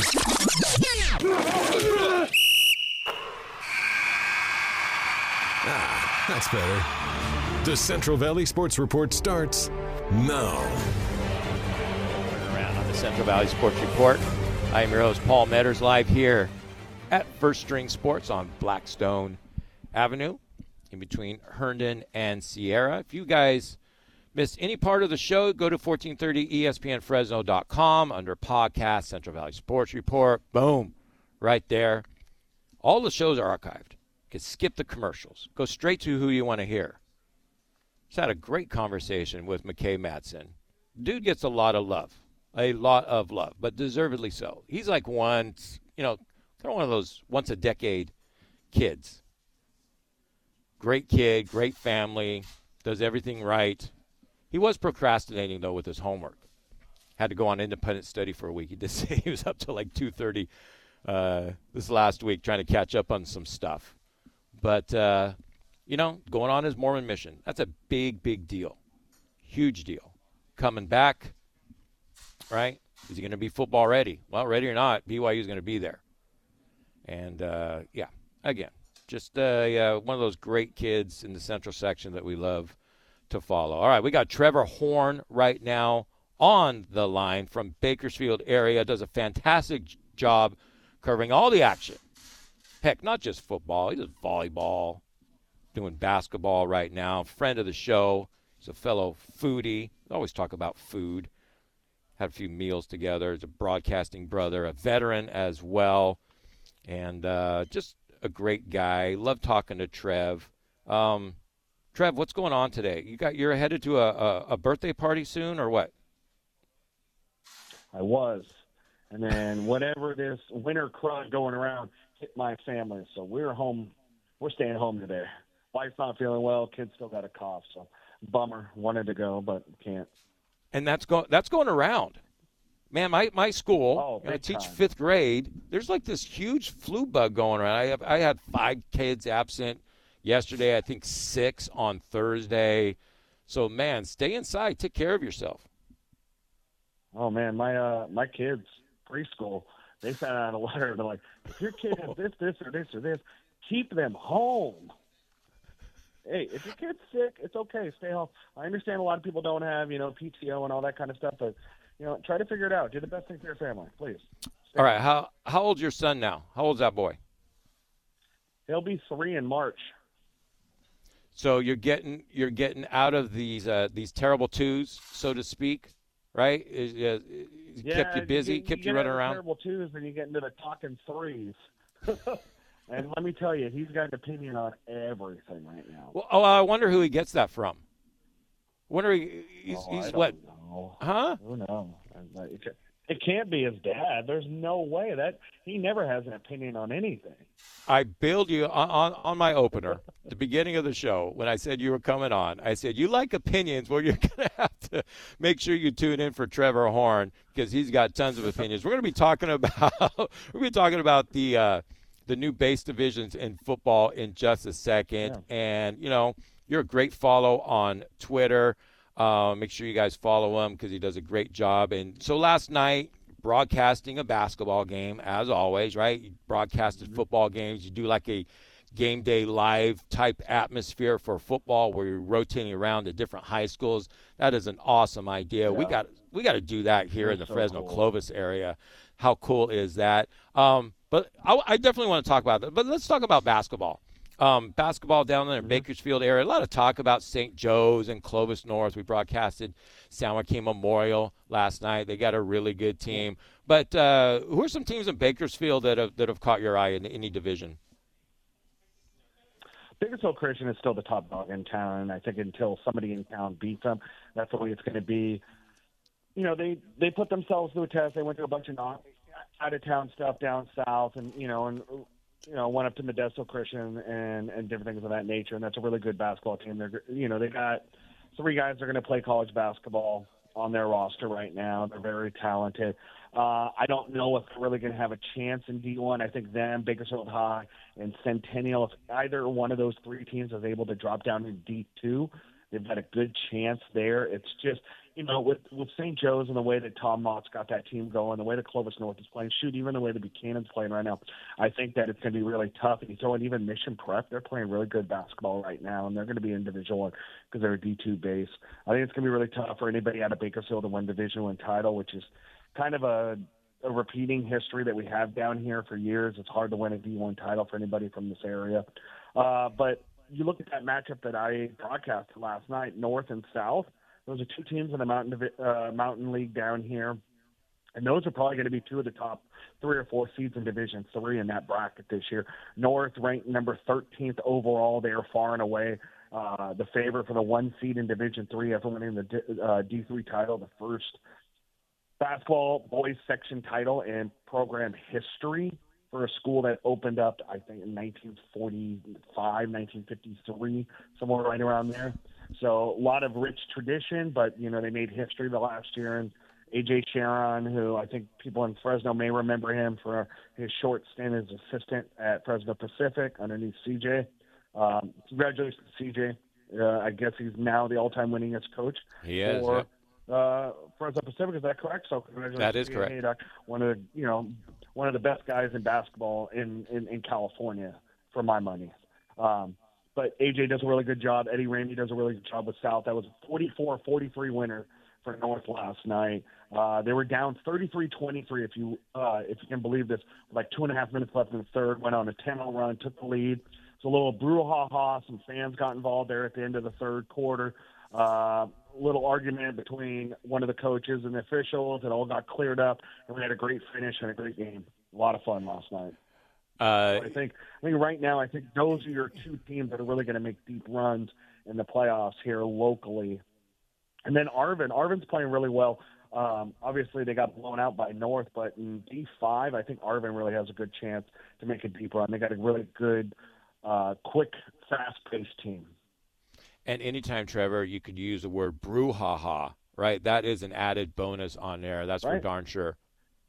That's better. The Central Valley Sports Report starts now.
Around on the Central Valley Sports Report. I am your host, Paul Metters, live here at First String Sports on Blackstone Avenue, in between Herndon and Sierra. If you guys missed any part of the show, go to 1430ESPNFresno.com under podcast, Central Valley Sports Report. Boom, right there. All the shows are archived. You can skip the commercials. Go straight to who you want to hear. Just had a great conversation with McKay Madsen. Dude gets a lot of love, but deservedly so. He's like kind of one of those once-a-decade kids. Great kid, great family, does everything right. He was procrastinating, though, with his homework. Had to go on independent study for a week. He did say he was up to like 2:30 this last week trying to catch up on some stuff. But, going on his Mormon mission, that's a big, big deal. Huge deal. Coming back, right? Is he going to be football ready? Well, ready or not, BYU is going to be there. And, again, just one of those great kids in the Central section that we love to follow. All right, we got Trevor Horn right now on the line from Bakersfield area. Does a fantastic job covering all the action. Heck, not just football. He does volleyball, doing basketball right now. Friend of the show. He's a fellow foodie. We always talk about food. Had a few meals together. He's a broadcasting brother, a veteran as well. And just a great guy. Love talking to Trev. Trev, what's going on today? You're headed to a birthday party soon, or what?
I was, and then whatever this winter crud going around hit my family, so we're home. We're staying home today. Wife's not feeling well. Kids still got a cough, so bummer. Wanted to go, but can't. And
that's going around. Man, my school, I teach
time.
5th grade, there's like this huge flu bug going around. I had 5 kids absent yesterday, I think 6 on Thursday. So, man, stay inside. Take care of yourself.
Oh, man, my kids, preschool, they sent out a letter. They're like, if your kid has this, or this, or this, keep them home. Hey, if your kid's sick, it's okay. Stay home. I understand a lot of people don't have, PTO and all that kind of stuff, but try to figure it out. Do the best thing for your family, please.
All right. How old's your son now? How old's that boy?
He'll be 3 in March.
So you're getting out of these terrible twos, so to speak, right? Kept you busy, kept you running around.
Terrible twos, and you get into the talking threes. And let me tell you, he's got an opinion on everything right now.
Well, I wonder who he gets that from. He's what?
Know.
Huh?
Who knows? It can't be his dad. There's no way that he never has an opinion on anything.
I bailed you on my opener, the beginning of the show, when I said you were coming on. I said, you like opinions, well, you're going to have to make sure you tune in for Trevor Horn because he's got tons of opinions. We're going to be talking about the new base divisions in football in just a second. Yeah. And, you're a great follow on Twitter. Make sure you guys follow him because he does a great job. And so last night, broadcasting a basketball game, as always, right? You broadcasted football games. You do like a game day live type atmosphere for football where you're rotating around to different high schools. That is an awesome idea.
Yeah.
We got to do that here in the
so
Fresno
cool.
Clovis area. How cool is that? But I definitely want to talk about that. But let's talk about basketball. Basketball down there in Bakersfield area. A lot of talk about St. Joe's and Clovis North. We broadcasted San Joaquin Memorial last night. They got a really good team. But who are some teams in Bakersfield that have caught your eye in any division?
Bakersfield Christian is still the top dog in town, and I think until somebody in town beats them, that's the way it's going to be. You know, they put themselves through a test. They went to a bunch of out-of-town stuff down south, and went up to Modesto Christian and different things of that nature, and that's a really good basketball team. They got 3 guys that are going to play college basketball on their roster right now. They're very talented. I don't know if they're really going to have a chance in D1. I think them, Bakersfield High, and Centennial, if either one of those 3 teams is able to drop down to D2, they've got a good chance there. It's just, with St. Joe's and the way that Tom Mott's got that team going, the way that Clovis North is playing, even the way that Buchanan's playing right now, I think that it's going to be really tough. And you throw in even Mission Prep, they're playing really good basketball right now, and they're going to be in Division I because they're a D2 base. I think it's going to be really tough for anybody out of Bakersfield to win Division I title, which is kind of a repeating history that we have down here for years. It's hard to win a D1 title for anybody from this area. But you look at that matchup that I broadcasted last night, North and South. Those are 2 teams in the Mountain League down here, and those are probably going to be 2 of the top 3 or 4 seeds in Division III in that bracket this year. North ranked number 13th overall. They are far and away the favorite for the 1 seed in Division III after winning the D3 title, the first basketball boys section title in program history for a school that opened up, I think, in 1945, 1953, somewhere right around there. So a lot of rich tradition, but, they made history the last year. And A.J. Sharon, who I think people in Fresno may remember him for his short stint as assistant at Fresno Pacific underneath C.J. Congratulations to C.J. I guess he's now the all-time winningest coach.
He is,
for Fresno Pacific. Is that correct? So congratulations.
That is correct.
Haydock, one of the best guys in basketball in California, for my money. But AJ does a really good job. Eddie Ramey does a really good job with South. That was a 44-43 winner for North last night. They were down 33-23, if you can believe this, like 2.5 minutes left in the third. Went on a 10-0 run, took the lead. So a little brouhaha. Some fans got involved there at the end of the third quarter. Little argument between one of the coaches and the officials. It all got cleared up, and we had a great finish and a great game. A lot of fun last night. I think right now, I think those are your 2 teams that are really going to make deep runs in the playoffs here locally. And then Arvin's playing really well. Obviously, they got blown out by North, but in D5, I think Arvin really has a good chance to make a deep run. They got a really good, quick, fast-paced team.
And anytime, Trevor, you could use the word brouhaha, right? That is an added bonus on there. That's for darn sure.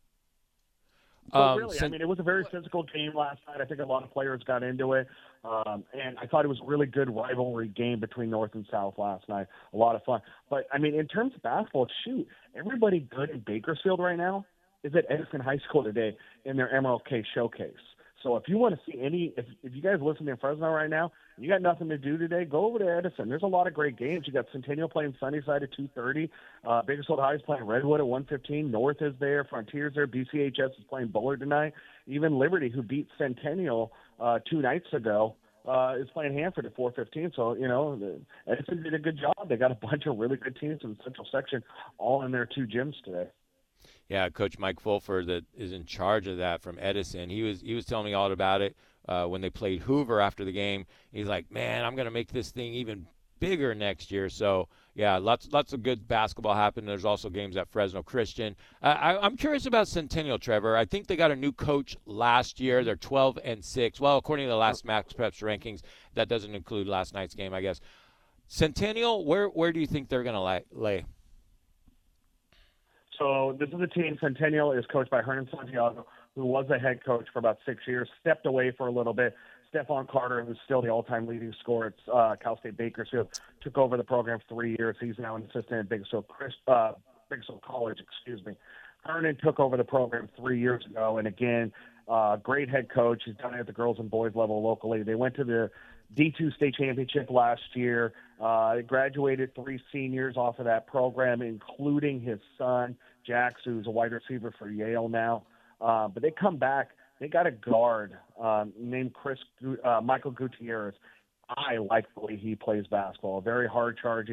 Really, it was a very physical game last night. I think a lot of players got into it. And I thought it was a really good rivalry game between North and South last night. A lot of fun. But, in terms of basketball, everybody good in Bakersfield right now is at Edison High School today in their MLK showcase. So if you want to see if you guys listen in Fresno right now, you got nothing to do today, go over to Edison. There's a lot of great games. You got Centennial playing Sunnyside at 2:30. Bakersfield High is playing Redwood at 1:15. North is there. Frontier's there. BCHS is playing Bullard tonight. Even Liberty, who beat Centennial 2 nights ago, is playing Hanford at 4:15. So, Edison did a good job. They got a bunch of really good teams in the Central Section all in their 2 gyms today.
Yeah, Coach Mike Fulford that is in charge of that from Edison. He was telling me all about it when they played Hoover after the game. He's like, man, I'm going to make this thing even bigger next year. So, yeah, lots of good basketball happening. There's also games at Fresno Christian. I'm curious about Centennial, Trevor. I think they got a new coach last year. They're 12-6. Well, according to the last Max Preps rankings, that doesn't include last night's game, I guess. Centennial, where do you think they're going to lay?
So this is a team. Centennial is coached by Hernan Santiago, who was a head coach for about 6 years, stepped away for a little bit. Stephon Carter, who's still the all-time leading scorer at Cal State Bakersfield, took over the program for 3 years. He's now an assistant at Bakersfield College. Hernan took over the program 3 years ago, and again, great head coach. He's done it at the girls and boys level locally. They went to the D2 state championship last year. Graduated 3 seniors off of that program, including his son, Jax, who's a wide receiver for Yale now. But they come back. They got a guard named Michael Gutierrez. I like the way he plays basketball. Very hard charging.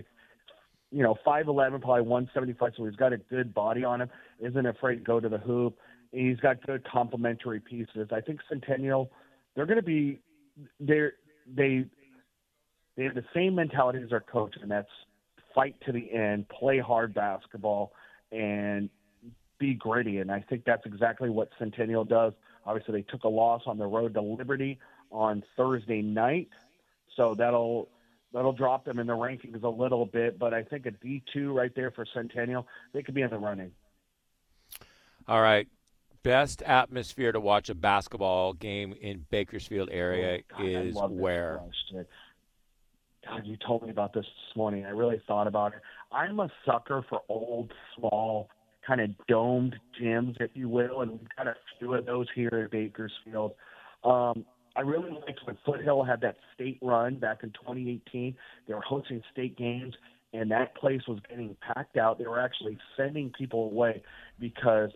5'11", probably 175, so he's got a good body on him. Isn't afraid to go to the hoop. He's got good complementary pieces. I think Centennial, they're going to be they have the same mentality as their coach, and that's fight to the end, play hard basketball, and be gritty. And I think that's exactly what Centennial does. Obviously, they took a loss on the road to Liberty on Thursday night, so that'll drop them in the rankings a little bit. But I think a D2 right there for Centennial, they could be in the running.
All right. Best atmosphere to watch a basketball game in Bakersfield area is where?
God, you told me about this morning. I really thought about it. I'm a sucker for old, small, kind of domed gyms, if you will, and we've got a few of those here at Bakersfield. I really liked when Foothill had that state run back in 2018. They were hosting state games, and that place was getting packed out. They were actually sending people away because,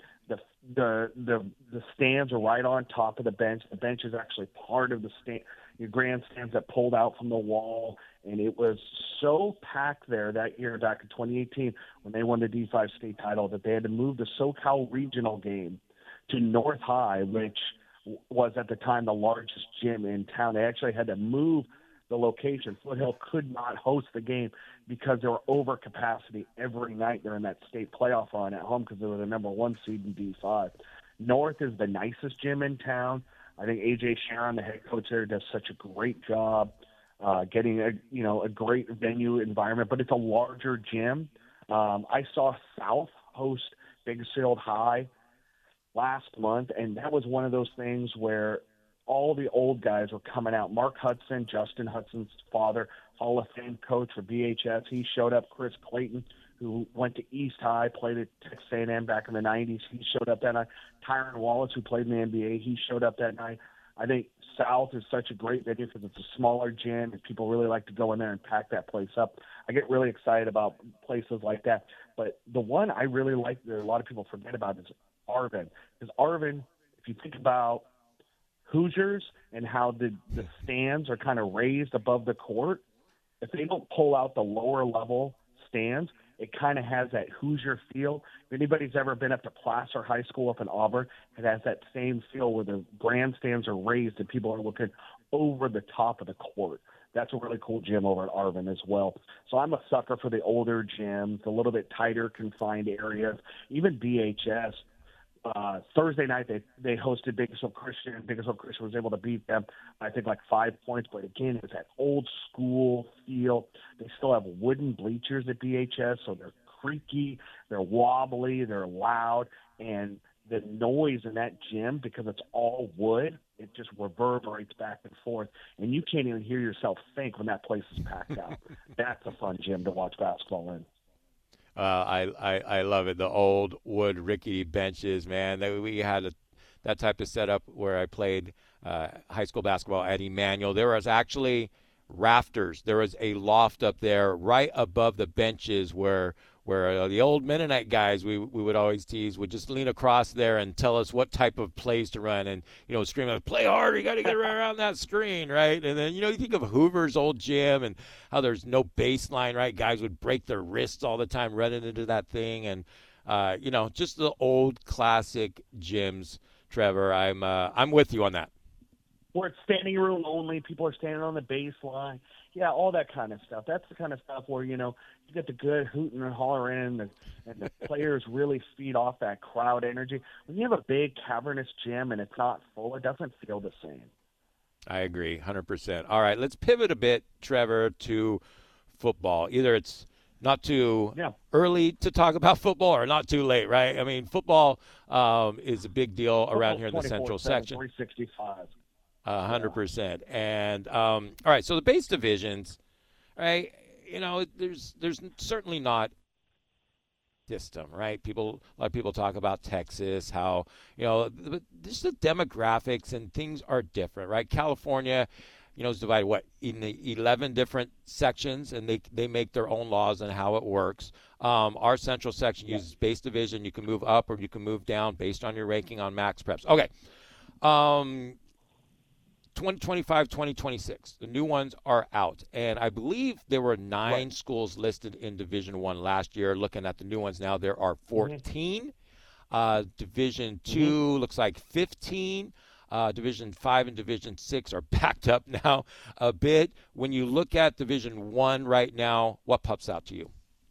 the stands are right on top of the bench. The bench is actually part of the your grandstands that pulled out from the wall, and it was so packed there that year back in 2018 when they won the D5 state title that they had to move the SoCal regional game to North High, which was at the time the largest gym in town. They actually had to move the location. Foothill could not host the game because they were over capacity every night during that state playoff run at home because they were the number 1 seed in D5. North is the nicest gym in town. I think A.J. Sharon, the head coach there, does such a great job getting a great venue environment, but it's a larger gym. I saw South host Bakersfield High last month, and that was one of those things where all the old guys were coming out. Mark Hudson, Justin Hudson's father, Hall of Fame coach for BHS, he showed up. Chris Clayton, who went to East High, played at Texas A&M back in the 90s, he showed up that night. Tyron Wallace, who played in the NBA, he showed up that night. I think South is such a great venue because it's a smaller gym and people really like to go in there and pack that place up. I get really excited about places like that. But the one I really like that a lot of people forget about is Arvin. Because Arvin, if you think about Hoosiers and how the stands are kind of raised above the court, if they don't pull out the lower level stands, it kind of has that Hoosier feel. If anybody's ever been up to Placer High School up in Auburn, it has that same feel where the grandstands are raised and people are looking over the top of the court. That's a really cool gym over at Arvin as well. So I'm a sucker for the older gyms, a little bit tighter, confined areas. Even BHS, Thursday night they hosted Bakersfield Christian. Bakersfield Christian was able to beat them, I think, like 5 points. But again, it's that old school feel. They still have wooden bleachers at BHS, so they're creaky, they're wobbly, they're loud, and the noise in that gym, because it's all wood, it just reverberates back and forth, and you can't even hear yourself think when that place is packed out. That's a fun gym to watch basketball in.
I love it. The old wood rickety benches, man. We had that type of setup where I played high school basketball at Emmanuel. There was actually rafters. There was a loft up there right above the benches where the old Mennonite guys we would always tease would just lean across there and tell us what type of plays to run and, scream out, play harder, you got to get around that screen, right? And then, you think of Hoover's old gym and how there's no baseline, right? Guys would break their wrists all the time running into that thing. And, just the old classic gyms, Trevor. I'm with you on that.
Where it's standing room only, people are standing on the baseline. Yeah, all that kind of stuff. That's the kind of stuff where, you get the good hooting and hollering and the players really feed off that crowd energy. When you have a big cavernous gym and it's not full, it doesn't feel the same.
I agree, 100%. All right, let's pivot a bit, Trevor, to football. Either it's not too
Yeah.
early to talk about football or not too late, right? I mean, football is a big deal around here in the Central section.
365.
100%. And all right, so the base divisions, right? There's certainly not system, right? A lot of people talk about Texas, how just the demographics and things are different, right? California, is divided in the 11 different sections, and they make their own laws on how it works. Our Central section uses base division. You can move up or you can move down based on your ranking on Max Preps. Okay. 2025, 2026. The new ones are out. And I believe there were 9 schools listed in Division 1 last year. Looking at the new ones now, there are 14. Division 2 looks like 15. Division 5 and Division 6 are backed up now a bit. When you look at Division 1 right now, what pops out to you?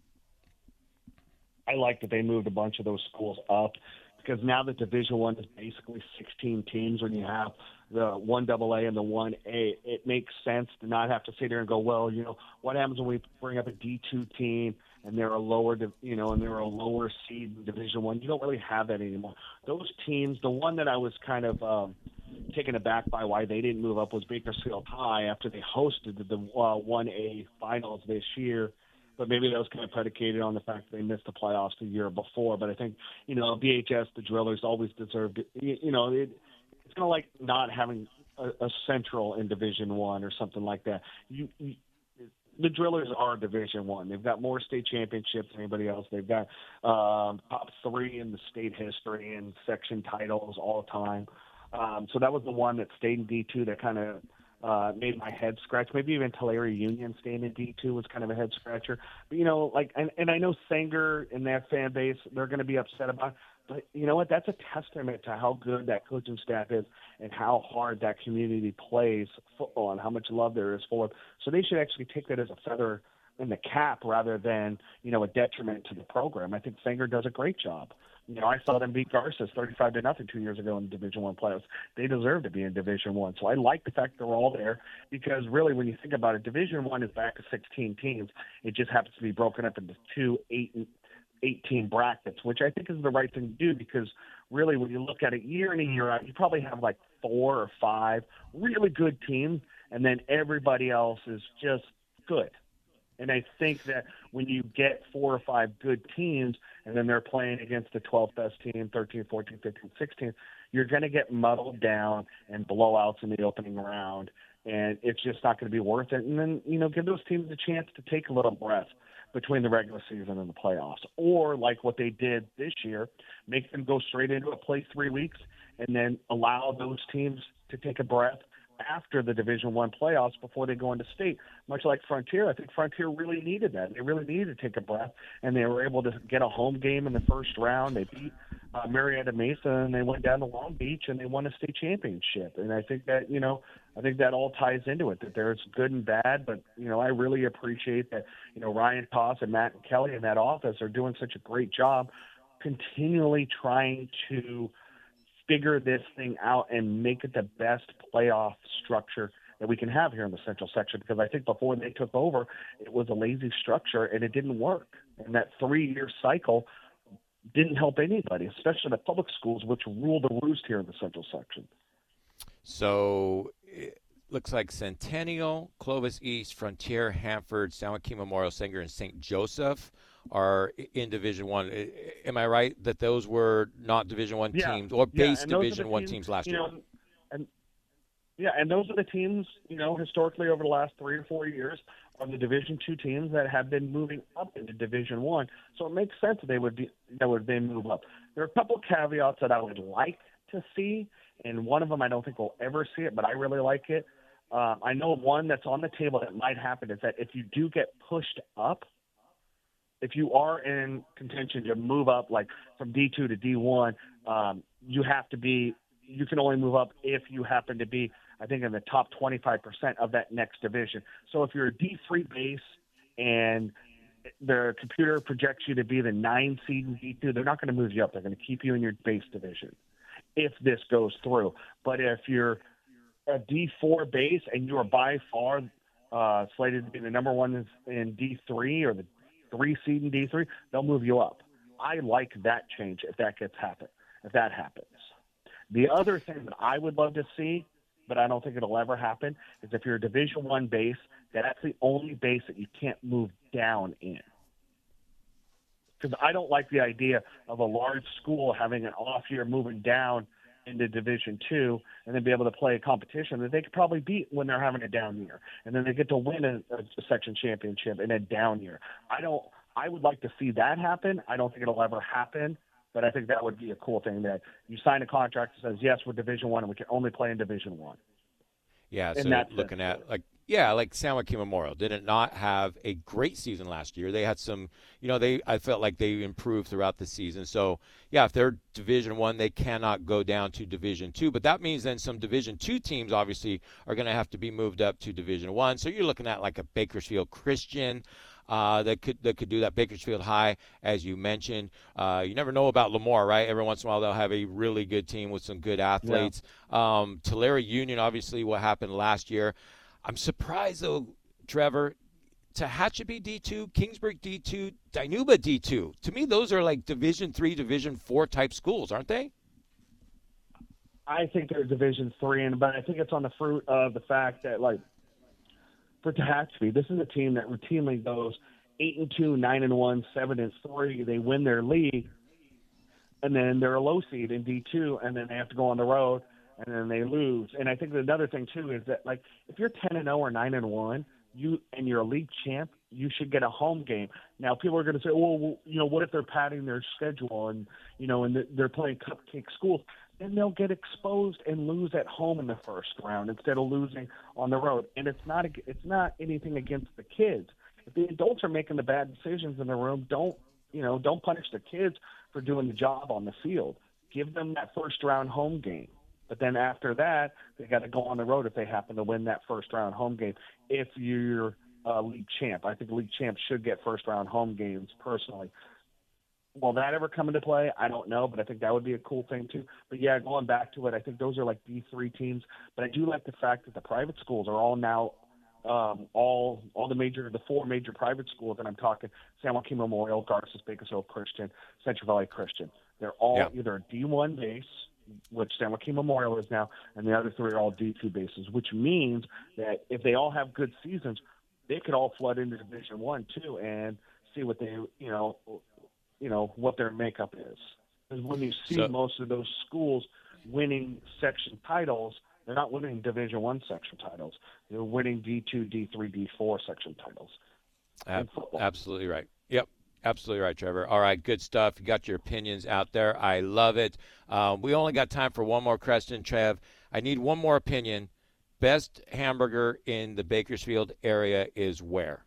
I like that they moved a bunch of those schools up, because now that Division 1 is basically 16 teams when you have the 1AA and the 1A, it makes sense to not have to sit there and go, well, what happens when we bring up a D2 team and they're a lower, and they're a lower seed in Division 1? You don't really have that anymore. Those teams, the one that I was kind of taken aback by why they didn't move up was Bakersfield High after they hosted the 1A finals this year. But maybe that was kind of predicated on the fact that they missed the playoffs the year before. But I think, BHS, the Drillers, always deserved it. It's kind of like not having a Central in Division 1 or something like that. The Drillers are Division 1. They've got more state championships than anybody else. They've got top 3 in the state history and section titles all time. So that was the one that stayed in D2 that kind of made my head scratch. Maybe even Tulare Union staying in D2 was kind of a head scratcher. But, and I know Sanger and that fan base, they're going to be upset about it. But you know what? That's a testament to how good that coaching staff is and how hard that community plays football and how much love there is for it. So they should actually take that as a feather in the cap rather than, a detriment to the program. I think Sanger does a great job. I saw them beat Garces 35-0 2 years ago in the Division 1 playoffs. They deserve to be in Division 1. So I like the fact they're all there, because really when you think about it, Division 1 is back to 16 teams. It just happens to be broken up into 2 8-team brackets, which I think is the right thing to do, because really when you look at it year in and year out, you probably have like 4 or 5 really good teams, and then everybody else is just good. And I think that when you get 4 or 5 good teams and then they're playing against the 12th best team, 13, 14, 15, 16, you're going to get muddled down and blowouts in the opening round, and it's just not going to be worth it. And then, give those teams a chance to take a little breath between the regular season and the playoffs. Or like what they did this year, make them go straight into it, play 3 weeks, and then allow those teams to take a breath after the Division 1 playoffs before they go into state. Much like Frontier, I think Frontier really needed that. They really needed to take a breath, and they were able to get a home game in the first round. They beat Marietta Mesa, and they went down to Long Beach, and they won a state championship. And I think that, I think that all ties into it, that there's good and bad. But, I really appreciate that, Ryan Toss and Matt and Kelly in that office are doing such a great job continually trying to figure this thing out and make it the best playoff structure that we can have here in the Central section. Because I think before they took over, it was a lazy structure and it didn't work. And that 3-year cycle didn't help anybody, especially the public schools, which rule the roost here in the Central section.
So it looks like Centennial, Clovis East, Frontier, Hanford, San Joaquin Memorial, Sanger, and St. Joseph are in Division 1. Am I right that those were not Division 1 teams or base Division 1 teams last year?
And those are the teams, historically over the last 3 or 4 years are the Division 2 teams that have been moving up into Division 1. So it makes sense that they would move up. There are a couple of caveats that I would like to see, and one of them I don't think we'll ever see it, but I really like it. I know one that's on the table that might happen is that if you do get pushed up, if you are in contention to move up, like from D2 to D1, you can only move up if you happen to be, I think, in the top 25% of that next division. So if you're a D3 base and the computer projects you to be the 9 seed in D2, they're not going to move you up. They're going to keep you in your base division if this goes through. But if you're a D4 base and you are by far slated to be the number 1 in D3 or the 3 seed in D3, they'll move you up. I like that change if that happens. The other thing that I would love to see, but I don't think it'll ever happen, is if you're a Division I base, that's the only base that you can't move down in. Because I don't like the idea of a large school having an off year moving down into Division II and then be able to play a competition that they could probably beat when they're having a down year. And then they get to win a section championship in a down year. I would like to see that happen. I don't think it'll ever happen, but I think that would be a cool thing that you sign a contract that says, yes, we're Division I and we can only play in Division I.
Yeah, so looking at like San Joaquin Memorial did it not have a great season last year. They had some, I felt like they improved throughout the season. So yeah, if they're Division I, they cannot go down to Division II. But that means then some Division II teams obviously are going to have to be moved up to Division I. So you're looking at like a Bakersfield Christian that could do that. Bakersfield High, as you mentioned. You never know about Lemoore, right? Every once in a while they'll have a really good team with some good athletes. Yeah. Tulare Union, obviously, what happened last year. I'm surprised, though, Trevor, Tehachapi D2, Kingsburg D2, Dinuba D2. To me, those are like Division III, Division IV type schools, aren't they?
I think they're Division III, but I think it's on the fruit of the fact that, like, for Tehachapi, this is a team that routinely goes 8-2, 9-1, 7-3. They win their league, and then they're a low seed in D2, and then they have to go on the road, and then they lose. And I think another thing too is that, like, if you're 10-0 or 9-1, you're a league champ, you should get a home game. Now, people are going to say, well, what if they're padding their schedule and they're playing cupcake schools? Then they'll get exposed and lose at home in the first round instead of losing on the road. And it's not anything against the kids. If the adults are making the bad decisions in the room, don't punish the kids for doing the job on the field. Give them that first round home game. But then after that, they got to go on the road if they happen to win that first round home game. If you're a league champ, I think league champs should get first round home games personally. Will that ever come into play? I don't know, but I think that would be a cool thing too. But yeah, going back to it, I think those are like D3 teams. But I do like the fact that the private schools are all now all the 4 major private schools, and I'm talking San Joaquin Memorial, Garces, Bakersfield Christian, Central Valley Christian. They're all either a D1 base, which San Joaquin Memorial is now, and the other 3 are all D2 bases, which means that if they all have good seasons, they could all flood into Division I too and see what they, what their makeup is. Because when you see most of those schools winning section titles, they're not winning Division I section titles. They're winning D2, D3, D4 section titles.
Absolutely right. Yep. Absolutely right, Trevor. All right, good stuff. You got your opinions out there. I love it. We only got time for one more question, Trev. I need one more opinion. Best hamburger in the Bakersfield area is where?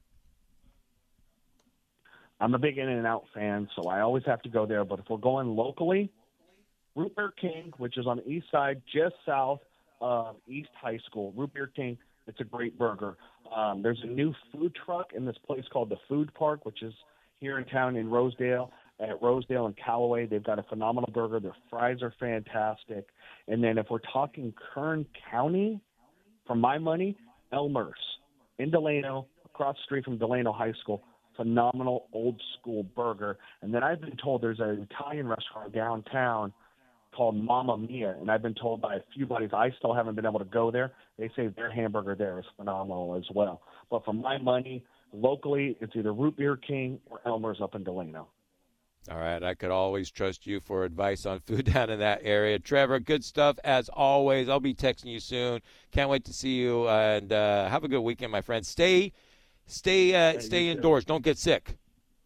I'm a big In-N-Out fan, so I always have to go there. But if we're going locally, Root Beer King, which is on the east side, just south of East High School. Root Beer King, it's a great burger. There's a new food truck in this place called the Food Park, which is here in town in Rosedale, at Rosedale and Callaway. They've got a phenomenal burger. Their fries are fantastic. And then if we're talking Kern County, for my money, Elmer's in Delano, across the street from Delano High School. Phenomenal old school burger. And then I've been told there's an Italian restaurant downtown called Mamma Mia, and I've been told by a few buddies, I still haven't been able to go there. They say their hamburger there is phenomenal as well. But for my money, locally, it's either Root Beer King or Elmer's up in Delano.
All right, I could always trust you for advice on food down in that area. Trevor, good stuff as always. I'll be texting you soon. Can't wait to see you, and have a good weekend, my friend. Stay indoors. Don't get sick.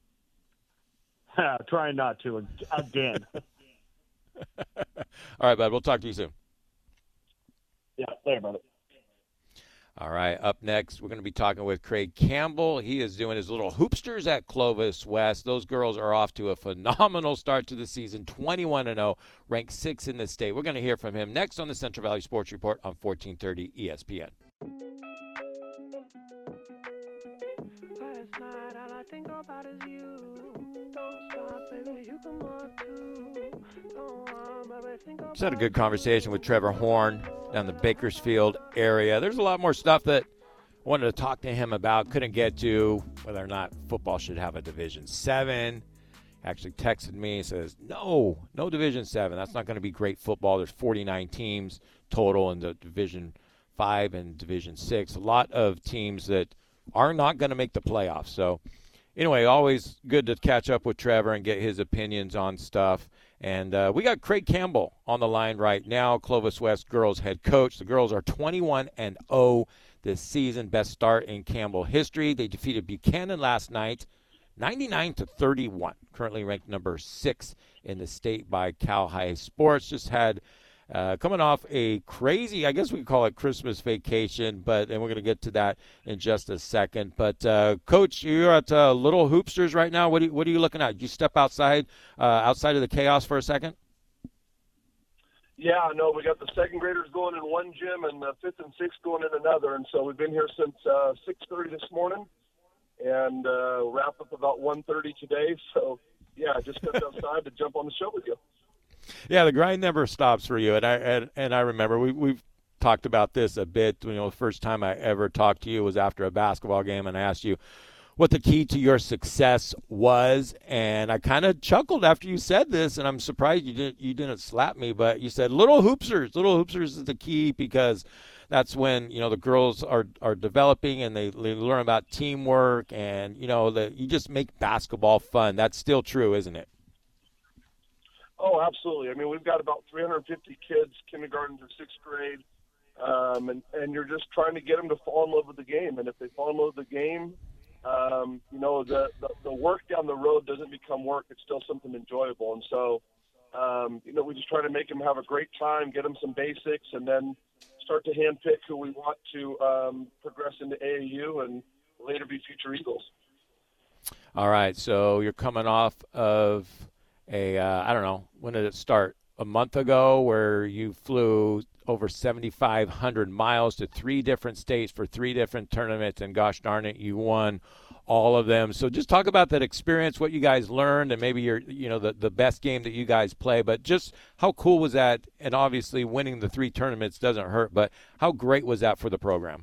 Trying not to again.
All right, bud. We'll talk to you soon.
Yeah, later, brother.
All right, up next, we're going to be talking with Craig Campbell. He is doing his little hoopsters at Clovis West. Those girls are off to a phenomenal start to the season, 21-0, ranked 6th in the state. We're going to hear from him next on the Central Valley Sports Report on 1430 ESPN.
Last night, all I think about is you. Don't stop, baby, you come on too.
Just had a good conversation with Trevor Horn down the Bakersfield area. There's a lot more stuff that I wanted to talk to him about. Couldn't get to whether or not football should have a Division 7. Actually texted me, says, no Division 7. That's not going to be great football. There's 49 teams total in the Division 5 and Division 6. A lot of teams that are not going to make the playoffs. So anyway, always good to catch up with Trevor and get his opinions on stuff. And we got Craig Campbell on the line right now, Clovis West girls head coach. The girls are 21-0 this season, best start in Campbell history. They defeated Buchanan last night, 99-31. Currently ranked number 6 in the state by Cal High Sports. Just had coming off a crazy, I guess we could call it Christmas vacation, and we're going to get to that in just a second. But, Coach, you're at Little Hoopsters right now. What are you looking at? Did you step outside of the chaos for a second?
Yeah, no, we got the second graders going in one gym and the fifth and sixth going in another. And so we've been here since 6:30 this morning and wrap up about 1:30 today. So, yeah, I just stepped outside to jump on the show with you.
Yeah, the grind never stops for you, and I remember we've talked about this a bit. The first time I ever talked to you was after a basketball game, and I asked you what the key to your success was, and I kind of chuckled after you said this, and I'm surprised you didn't slap me, but you said Little Hoopsters. Little Hoopsters is the key because that's when the girls are developing and they learn about teamwork, and you just make basketball fun. That's still true, isn't it?
Oh, absolutely. I mean, we've got about 350 kids, kindergarten through sixth grade, and you're just trying to get them to fall in love with the game. And if they fall in love with the game, the work down the road doesn't become work. It's still something enjoyable. And so, we just try to make them have a great time, get them some basics, and then start to handpick who we want to progress into AAU and later be future Eagles.
All right, so you're coming off of I don't know, when did it start? A month ago, where you flew over 7,500 miles to 3 different states for 3 different tournaments, and gosh darn it, you won all of them. So just talk about that experience, what you guys learned, and maybe the best game that you guys play. But just how cool was that? And obviously, winning the 3 tournaments doesn't hurt, but how great was that for the program?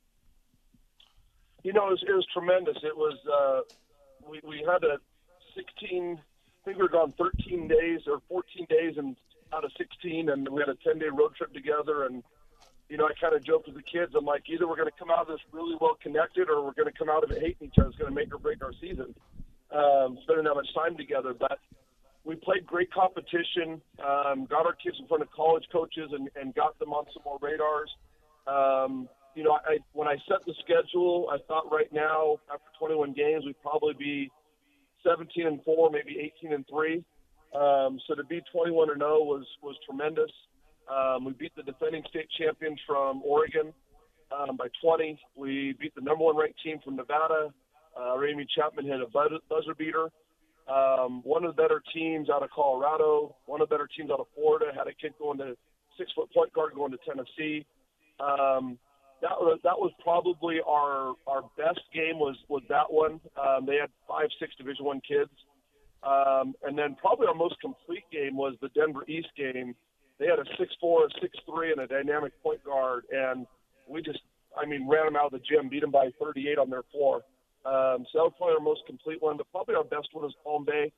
It was tremendous. It was we had a 16. I think we were gone 13 days or 14 days and out of 16, and we had a 10-day road trip together. And, I kind of joked with the kids. I'm like, either we're going to come out of this really well connected or we're going to come out of it hating each other. It's going to make or break our season, spending that much time together. But we played great competition, got our kids in front of college coaches and got them on some more radars. When I set the schedule, I thought right now, after 21 games, we'd probably be 17-4, maybe 18-3. So to be 21-0 was tremendous. We beat the defending state champions from Oregon by 20. We beat the number 1 ranked team from Nevada. Amy Chapman hit a buzzer beater. One of the better teams out of Colorado, one of the better teams out of Florida, had a kid going to 6-foot point guard going to Tennessee. That was probably our best game was that one. They had 5-6 Division I kids. And then probably our most complete game was the Denver East game. They had a 6'4", a 6'3", and a dynamic point guard, and we just, ran them out of the gym, beat them by 38 on their floor. So that was probably our most complete one, but probably our best one was Palm Bay.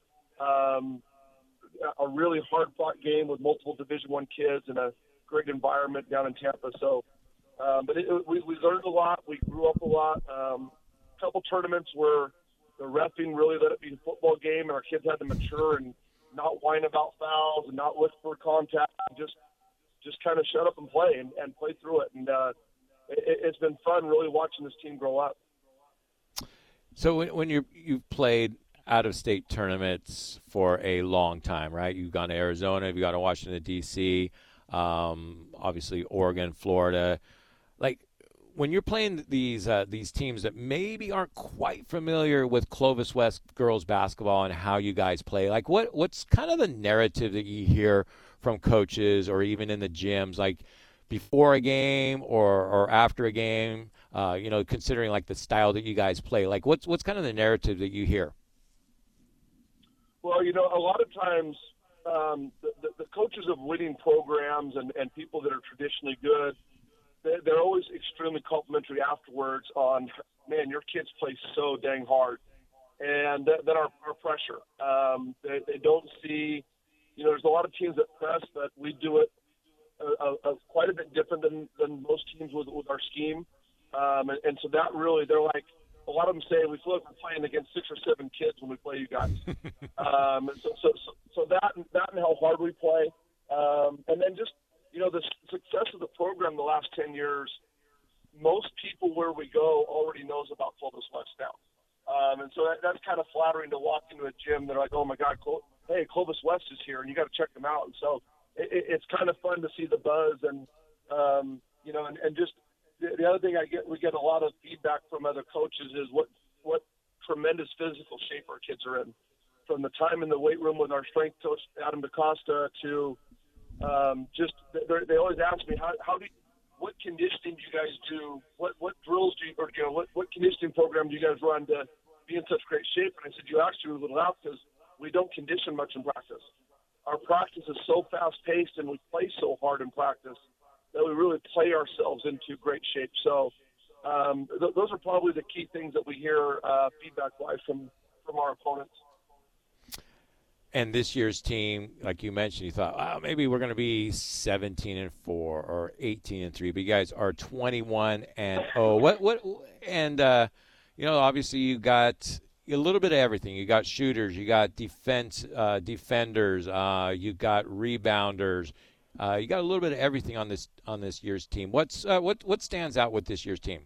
A really hard-fought game with multiple Division I kids and a great environment down in Tampa. So, but we learned a lot. We grew up a lot. A couple tournaments where the reffing really let it be a football game, and our kids had to mature and not whine about fouls and not look for contact, and just kind of shut up and play and play through it. And it's been fun really watching this team grow up.
So when you've played out-of-state tournaments for a long time, right? You've gone to Arizona, you've gone to Washington, D.C., obviously Oregon, Florida. Like, when you're playing these teams that maybe aren't quite familiar with Clovis West girls basketball and how you guys play, like what's kind of the narrative that you hear from coaches or even in the gyms, like before a game or after a game, considering like the style that you guys play? Like what's kind of the narrative that you hear?
Well, a lot of times the coaches of winning programs and people that are traditionally good, they're always extremely complimentary afterwards on, man, your kids play so dang hard. And then our pressure. They don't see, there's a lot of teams that press, but we do it quite a bit different than most teams with our scheme. And so that really, they're like, a lot of them say we feel like we're playing against 6 or 7 kids when we play you guys. So that and how hard we play. And then just, the success of the program the last 10 years, most people where we go already knows about Clovis West now. And so that's kind of flattering to walk into a gym. They're like, oh, my God, hey, Clovis West is here, and you got to check them out. And so it's kind of fun to see the buzz. And, and just the other thing we get a lot of feedback from other coaches is what tremendous physical shape our kids are in. From the time in the weight room with our strength coach, Adam DaCosta, to they always ask me, what conditioning do you guys do? What drills do you, or what conditioning program do you guys run to be in such great shape? And I said, you actually a little out because we don't condition much in practice. Our practice is so fast-paced and we play so hard in practice that we really play ourselves into great shape. So those are probably the key things that we hear feedback-wise from our opponents.
And this year's team, like you mentioned, you thought, maybe we're going to be 17-4 or 18-3, but you guys are 21-0. Obviously you got a little bit of everything. You got shooters, you got defenders, you got rebounders. You got a little bit of everything on this year's team. What stands out with this year's team?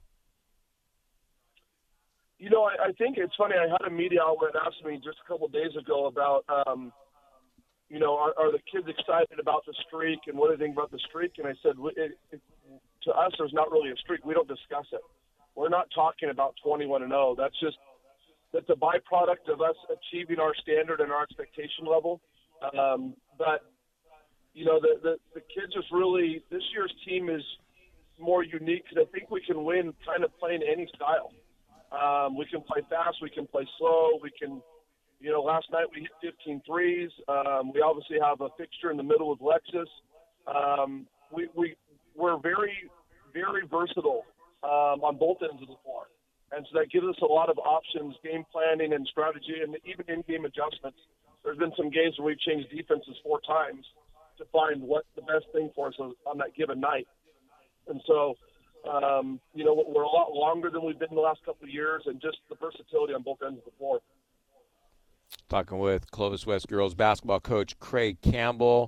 I think it's funny. I had a media outlet ask me just a couple of days ago about, are the kids excited about the streak and what do they think about the streak? And I said, to us, there's not really a streak. We don't discuss it. We're not talking about 21-0. That's a byproduct of us achieving our standard and our expectation level. But the kids just really, this year's team is more unique because I think we can win kind of playing any style. We can play fast, we can play slow, we can, last night we hit 15 threes. We obviously have a fixture in the middle with Lexus. We're very, very versatile on both ends of the floor. And so that gives us a lot of options, game planning and strategy, and even in-game adjustments. There's been some games where we've changed defenses 4 times to find what the best thing for us is on that given night. And so, we're a lot longer than we've been in the last couple of years, and just the versatility on both ends of the floor.
Talking with Clovis West girls basketball coach Craig Campbell.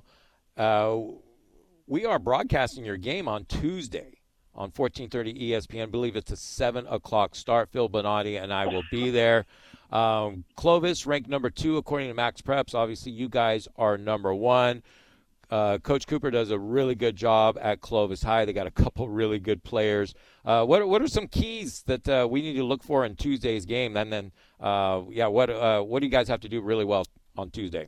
We are broadcasting your game on Tuesday on 1430 ESPN. I believe it's a 7 o'clock start. Phil Bonatti and I will be there. Clovis ranked number 2 according to Max Preps. Obviously, you guys are number 1. Coach Cooper does a really good job at Clovis High. They got a couple really good players. What are some keys that we need to look for in Tuesday's game? And then, what do you guys have to do really well on Tuesday?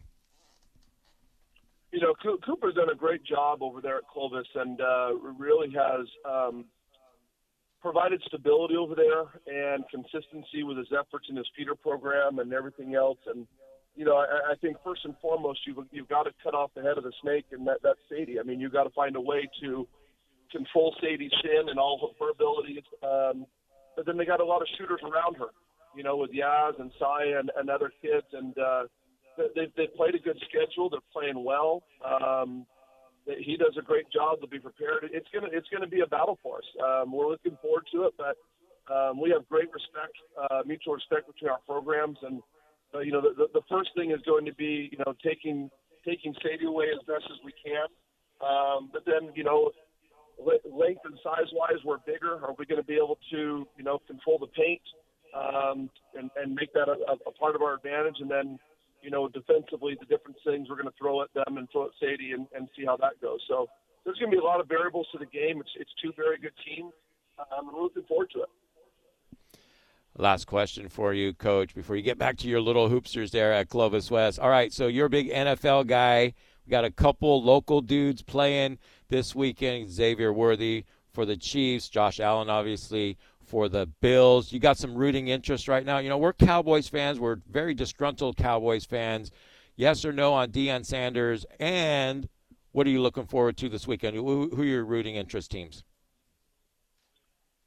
Cooper's done a great job over there at Clovis and really has provided stability over there and consistency with his efforts in his feeder program and everything else. And I think first and foremost, you've got to cut off the head of the snake, and that's Sadie. I mean, you've got to find a way to control Sadie's shin and all of her abilities. But then they got a lot of shooters around her, with Yaz and Saya and other kids. And they've played a good schedule. They're playing well. He does a great job. They'll be prepared. It's gonna be a battle for us. We're looking forward to it, but we have great respect, mutual respect between our programs. And the first thing is going to be, taking Sadie away as best as we can. But then, length and size-wise, we're bigger. Are we going to be able to, control the paint and make that a part of our advantage? And then, defensively, the different things we're going to throw at them and throw at Sadie and see how that goes. So there's going to be a lot of variables to the game. It's 2 very good teams. We're looking forward to it.
Last question for you, Coach, before you get back to your little hoopsters there at Clovis West. All right, so you're a big NFL guy. We got a couple local dudes playing this weekend. Xavier Worthy for the Chiefs, Josh Allen, obviously, for the Bills. You got some rooting interest right now. We're Cowboys fans. We're very disgruntled Cowboys fans. Yes or no on Deion Sanders? And what are you looking forward to this weekend? Who are your rooting interest teams?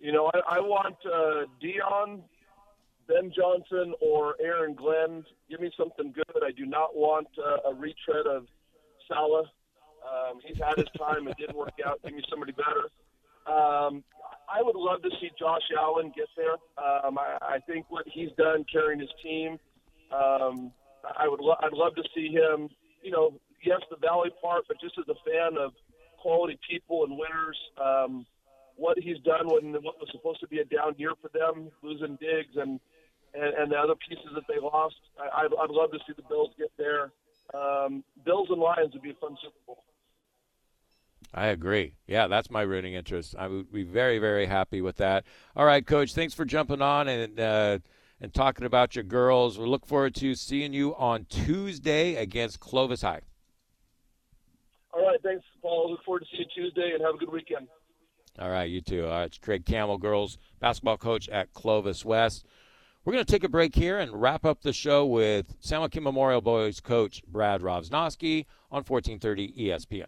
I want Dion, Ben Johnson, or Aaron Glenn. Give me something good. I do not want a retread of Salah. He's had his time. It didn't work out. Give me somebody better. I would love to see Josh Allen get there. I think what he's done carrying his team, I'd love to see him, yes, the Valley part, but just as a fan of quality people and winners, what he's done when what was supposed to be a down year for them, losing Diggs and the other pieces that they lost. I'd love to see the Bills get there. Bills and Lions would be a fun Super Bowl.
I agree. Yeah, that's my rooting interest. I would be very, very happy with that. All right, Coach, thanks for jumping on and talking about your girls. We look forward to seeing you on Tuesday against Clovis High.
All right, thanks, Paul. Look forward to seeing you Tuesday, and have a good weekend.
All right, you too. All right, it's Craig Campbell, girls basketball coach at Clovis West. We're going to take a break here and wrap up the show with San Joaquin Memorial boys coach Brad Rovsnoski on 1430 ESPN.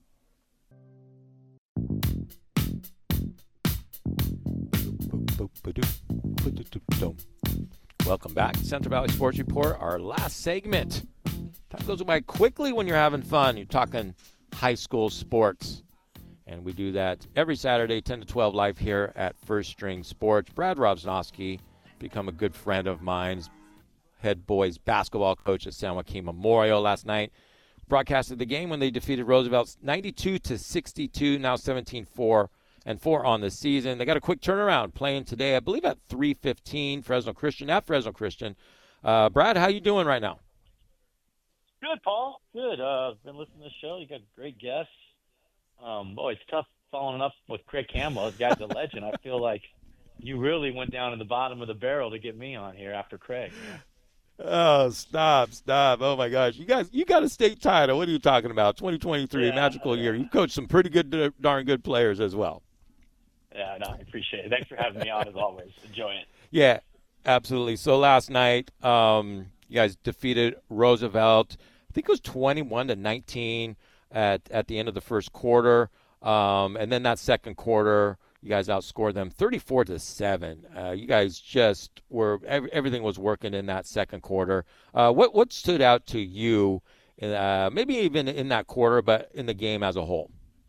Welcome back to Central Valley Sports Report, our last segment. Time goes by quickly when you're having fun. You're talking high school sports. And we do that every Saturday, 10 to 12, live here at First String Sports. Brad Rovsnoski, become a good friend of mine, head boys basketball coach at San Joaquin Memorial last night. Broadcasted the game when they defeated Roosevelt 92-62, now 17-4 and 4 on the season. They got a quick turnaround playing today, I believe at 3:15, Fresno Christian at Fresno Christian. Brad, how you doing right now?
Good, Paul. Good. Been listening to the show. You got great guests. It's tough following up with Craig Campbell. This guy's a legend. I feel like you really went down to the bottom of the barrel to get me on here after Craig.
Oh, stop. Oh, my gosh. You got a state title. What are you talking about? 2023, magical year. You coached some pretty good, darn good players as well.
Yeah, no, I appreciate it. Thanks for having me on as always. Enjoying it.
Yeah, absolutely. So last night, you guys defeated Roosevelt. I think it was 21-19 at the end of the first quarter. And then that second quarter, you guys outscored them 34-7. You guys just were everything was working in that second quarter. What stood out to you, maybe even in that quarter, but in the game as a whole?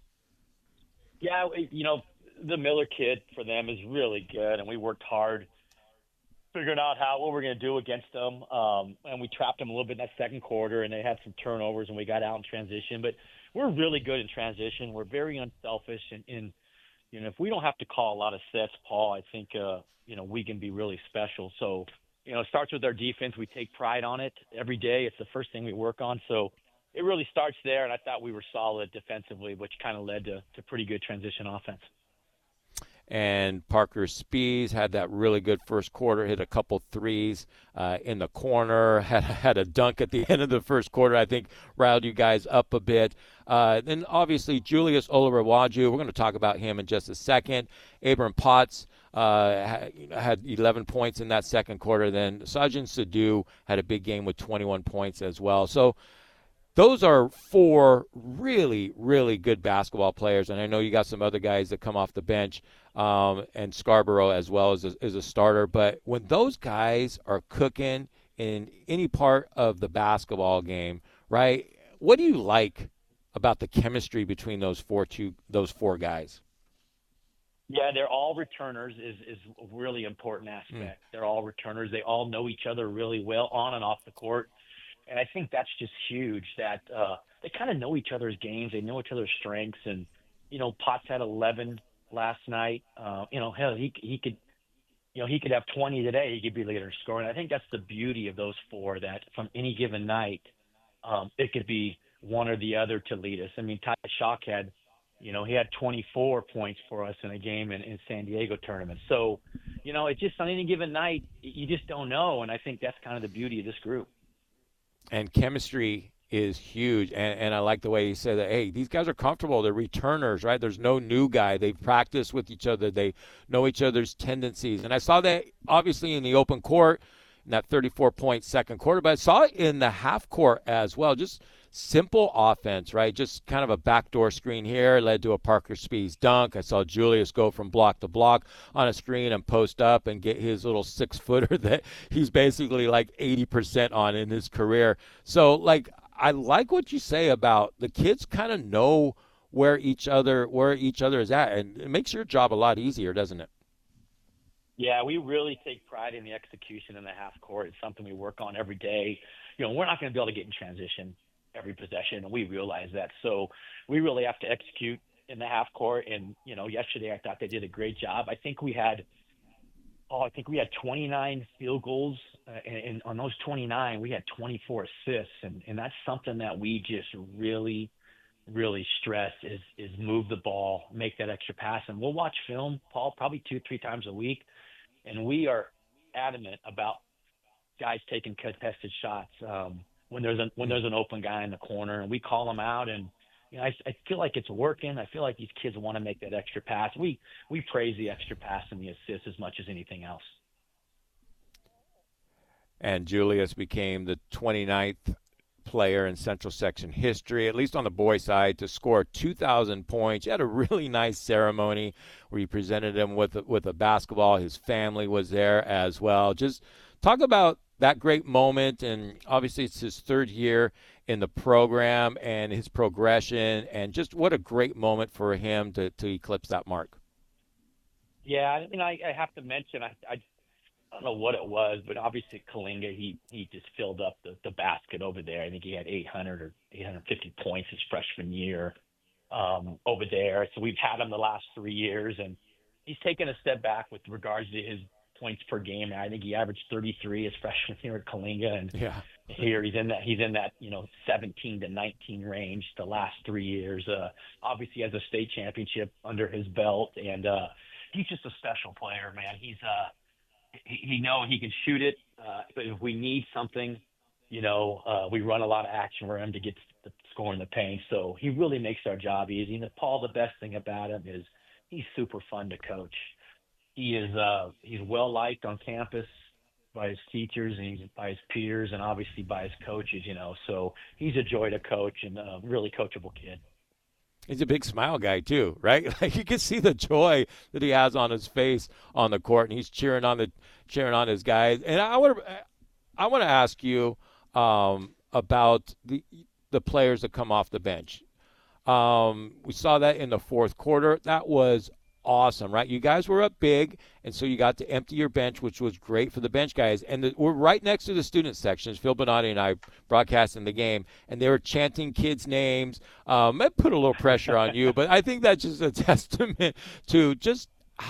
Yeah, the Miller kid for them is really good, and we worked hard figuring out what we're going to do against them. And we trapped them a little bit in that second quarter, and they had some turnovers, and we got out in transition. But we're really good in transition. We're very unselfish, and if we don't have to call a lot of sets, Paul, I think we can be really special. So it starts with our defense. We take pride on it every day. It's the first thing we work on. So it really starts there, and I thought we were solid defensively, which kind of led to pretty good transition offense.
And Parker Spees had that really good first quarter, hit a couple threes in the corner, had a dunk at the end of the first quarter, I think riled you guys up a bit. Then obviously Julius Olarawaju, we're going to talk about him in just a second. Abram Potts had 11 points in that second quarter. Then Sajin Sadhu had a big game with 21 points as well. So those are four really, really good basketball players, and I know you got some other guys that come off the bench, and Scarborough as well as a starter. But when those guys are cooking in any part of the basketball game, right, what do you like about the chemistry between those four guys?
Yeah, they're all returners is a really important aspect. They're all returners. They all know each other really well on and off the court. And I think that's just huge that they kind of know each other's games. They know each other's strengths. And, Potts had 11 last night. Hell, he could have 20 today. He could be leader in scoring. I think that's the beauty of those four, that from any given night, it could be one or the other to lead us. I mean, Ty Shock had, he had 24 points for us in a game in San Diego tournament. So, it's just on any given night, you just don't know. And I think that's kind of the beauty of this group.
And chemistry is huge, and I like the way he said that, hey, these guys are comfortable. They're returners, right? There's no new guy. They've practiced with each other. They know each other's tendencies. And I saw that, obviously, in the open court in that 34-point second quarter, but I saw it in the half court as well. Just simple offense, right? Just kind of a backdoor screen here led to a Parker Spees dunk. I saw Julius go from block to block on a screen and post up and get his little 6-footer that he's basically like 80% on in his career. So, like, I like what you say about the kids kind of know where each other is at, and it makes your job a lot easier, doesn't it?
Yeah, we really take pride in the execution in the half court. It's something we work on every day. You know, we're not going to be able to get in transition every possession, and we realize that. So we really have to execute in the half court. And, you know, yesterday I thought they did a great job. I think we had 29 field goals, and on those 29, we had 24 assists. And that's something that we just really stress is move the ball, make that extra pass. And we'll watch film, Paul, probably 2-3 times a week. And we are adamant about guys taking contested shots when there's an open guy in the corner, and we call them out. And you know, I feel like it's working. I feel like these kids want to make that extra pass. We praise the extra pass and the assist as much as anything else.
And Julius became the 29th player in Central Section history, at least on the boys' side, to score 2,000 points. He had a really nice ceremony where he presented him with a basketball. His family was there as well. Just talk about that great moment, and obviously it's his third year in the program and his progression, and just what a great moment for him to eclipse that mark.
Yeah, I mean, I have to mention, I don't know what it was, but obviously Kalinga, he just filled up the basket over there. I think he had 800 or 850 points his freshman year over there. So we've had him the last 3 years, and he's taken a step back with regards to his points per game. I think he averaged 33 his freshman year at Kalinga, and here he's in that 17 to 19 range the last 3 years. Obviously has a state championship under his belt, and he's just a special player, man. He know he can shoot it, but if we need something, we run a lot of action for him to get the score in the paint. So he really makes our job easy. And Paul, the best thing about him is he's super fun to coach. He's well liked on campus by his teachers and by his peers, and obviously by his coaches. So he's a joy to coach and a really coachable kid.
He's a big smile guy too, right? Like you can see the joy that he has on his face on the court, and he's cheering on his guys. And I want to ask you about the players that come off the bench. We saw that in the fourth quarter. That was awesome, right? You guys were up big, and so you got to empty your bench, which was great for the bench guys. And we're right next to the student sections. Phil Bonatti and I broadcasting the game, and they were chanting kids' names. It put a little pressure on you, but I think that's just a testament to just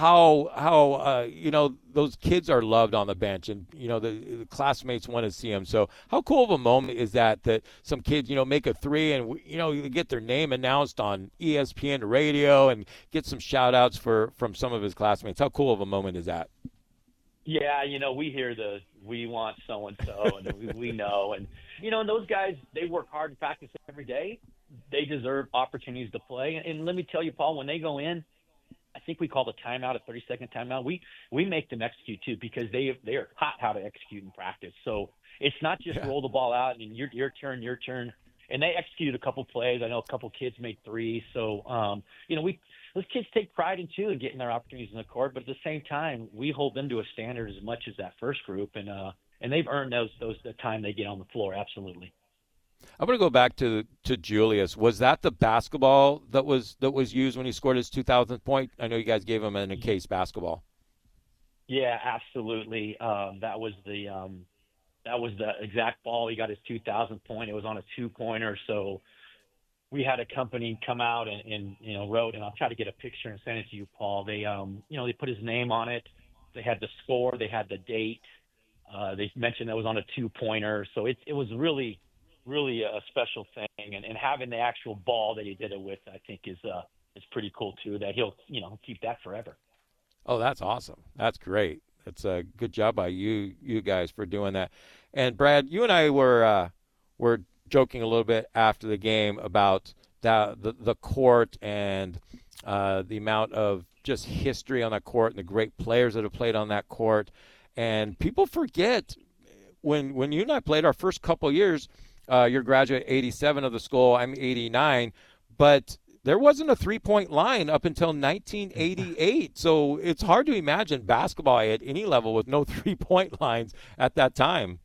how those kids are loved on the bench, and the classmates want to see them. So how cool of a moment is that some kids make a three and you get their name announced on ESPN radio and get some shout outs from some of his classmates. How cool of a moment is that?
Yeah, we hear we want so and so, and we know, and and those guys, they work hard in practice every day. They deserve opportunities to play, and let me tell you, Paul, when they go in, I think we call the timeout a 30-second timeout. We make them execute too, because they are hot how to execute in practice. So it's not just roll the ball out and your turn. And they executed a couple plays. I know a couple kids made three. So those kids take pride in too in getting their opportunities in the court. But at the same time, we hold them to a standard as much as that first group, and they've earned the time they get on the floor. Absolutely.
I'm going to go back to Julius. Was that the basketball that was used when he scored his 2,000th point? I know you guys gave him an encased basketball.
Yeah, absolutely. That was the exact ball. He got his 2,000th point. It was on a 2-pointer. So we had a company come out and wrote, and I'll try to get a picture and send it to you, Paul. They they put his name on it. They had the score. They had the date. They mentioned that was on a 2-pointer. So it was really a special thing, and having the actual ball that he did it with, I think is pretty cool too, that he'll keep that forever.
Oh, that's awesome. That's great. That's a good job by you guys for doing that. And Brad, you and I were joking a little bit after the game about the court and the amount of just history on that court and the great players that have played on that court. And people forget when you and I played our first couple of years, You're graduate 87 of the school. I'm 89. But there wasn't a three-point line up until 1988. So it's hard to imagine basketball at any level with no three-point lines at that time.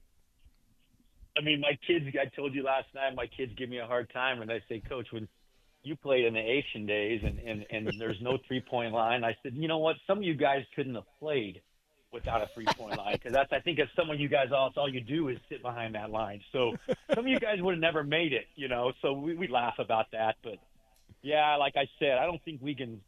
I mean, my kids, I told you last night, my kids give me a hard time when I say, Coach, when you played in the Asian days and there's no three-point line, I said, you know what, some of you guys couldn't have played without a three-point line, because I think as some of you guys, all you do is sit behind that line. So some of you guys would have never made it, so we laugh about that. But, yeah, like I said, I don't think we can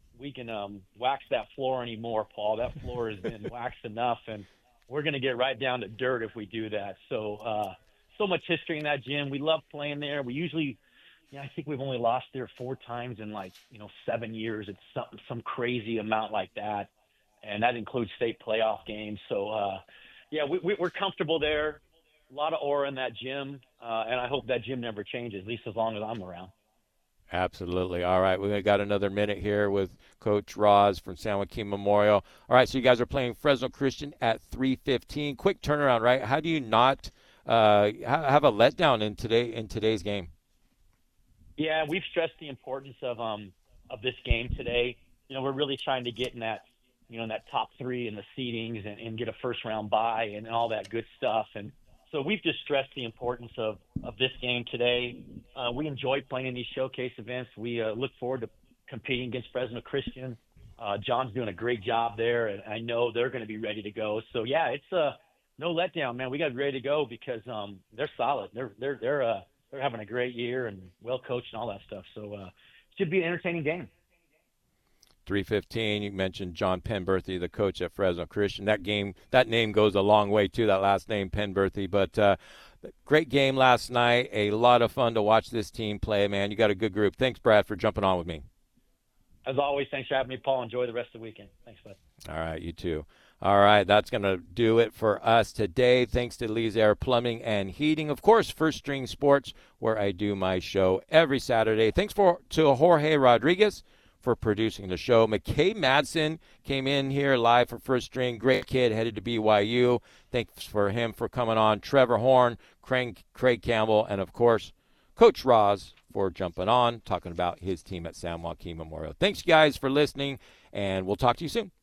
wax that floor anymore, Paul. That floor has been waxed enough, and we're going to get right down to dirt if we do that. So much history in that gym. We love playing there. We usually I think we've only lost there 4 times in 7 years. It's some crazy amount like that. And that includes state playoff games. So, we're comfortable there. A lot of aura in that gym, and I hope that gym never changes, at least as long as I'm around.
Absolutely. All right, we've got another minute here with Coach Roz from San Joaquin Memorial. All right, so you guys are playing Fresno Christian at 3:15. Quick turnaround, right? How do you not have a letdown in today's game?
Yeah, we've stressed the importance of this game today. We're really trying to get in that in that top 3 in the seedings and get a first round bye and all that good stuff. And so we've just stressed the importance of this game today. We enjoy playing in these showcase events. We look forward to competing against Fresno Christian. John's doing a great job there, and I know they're going to be ready to go. So yeah, it's no letdown, man. We got ready to go because they're solid. They're having a great year and well coached and all that stuff. So it should be an entertaining game.
3:15. You mentioned John Penberthy, the coach at Fresno Christian. That name goes a long way too. That last name, Penberthy. But great game last night. A lot of fun to watch this team play. Man, you got a good group. Thanks, Brad, for jumping on with me.
As always, thanks for having me, Paul. Enjoy the rest of the weekend. Thanks, bud.
All right, you too. All right, that's going to do it for us today. Thanks to Lee's Air Plumbing and Heating. Of course, First String Sports, where I do my show every Saturday. Thanks to Jorge Rodriguez for producing the show. McKay Madsen came in here live for First String. Great kid, headed to BYU. Thanks for him for coming on. Trevor Horn, Craig Campbell, and, of course, Coach Roz for jumping on, talking about his team at San Joaquin Memorial. Thanks, guys, for listening, and we'll talk to you soon.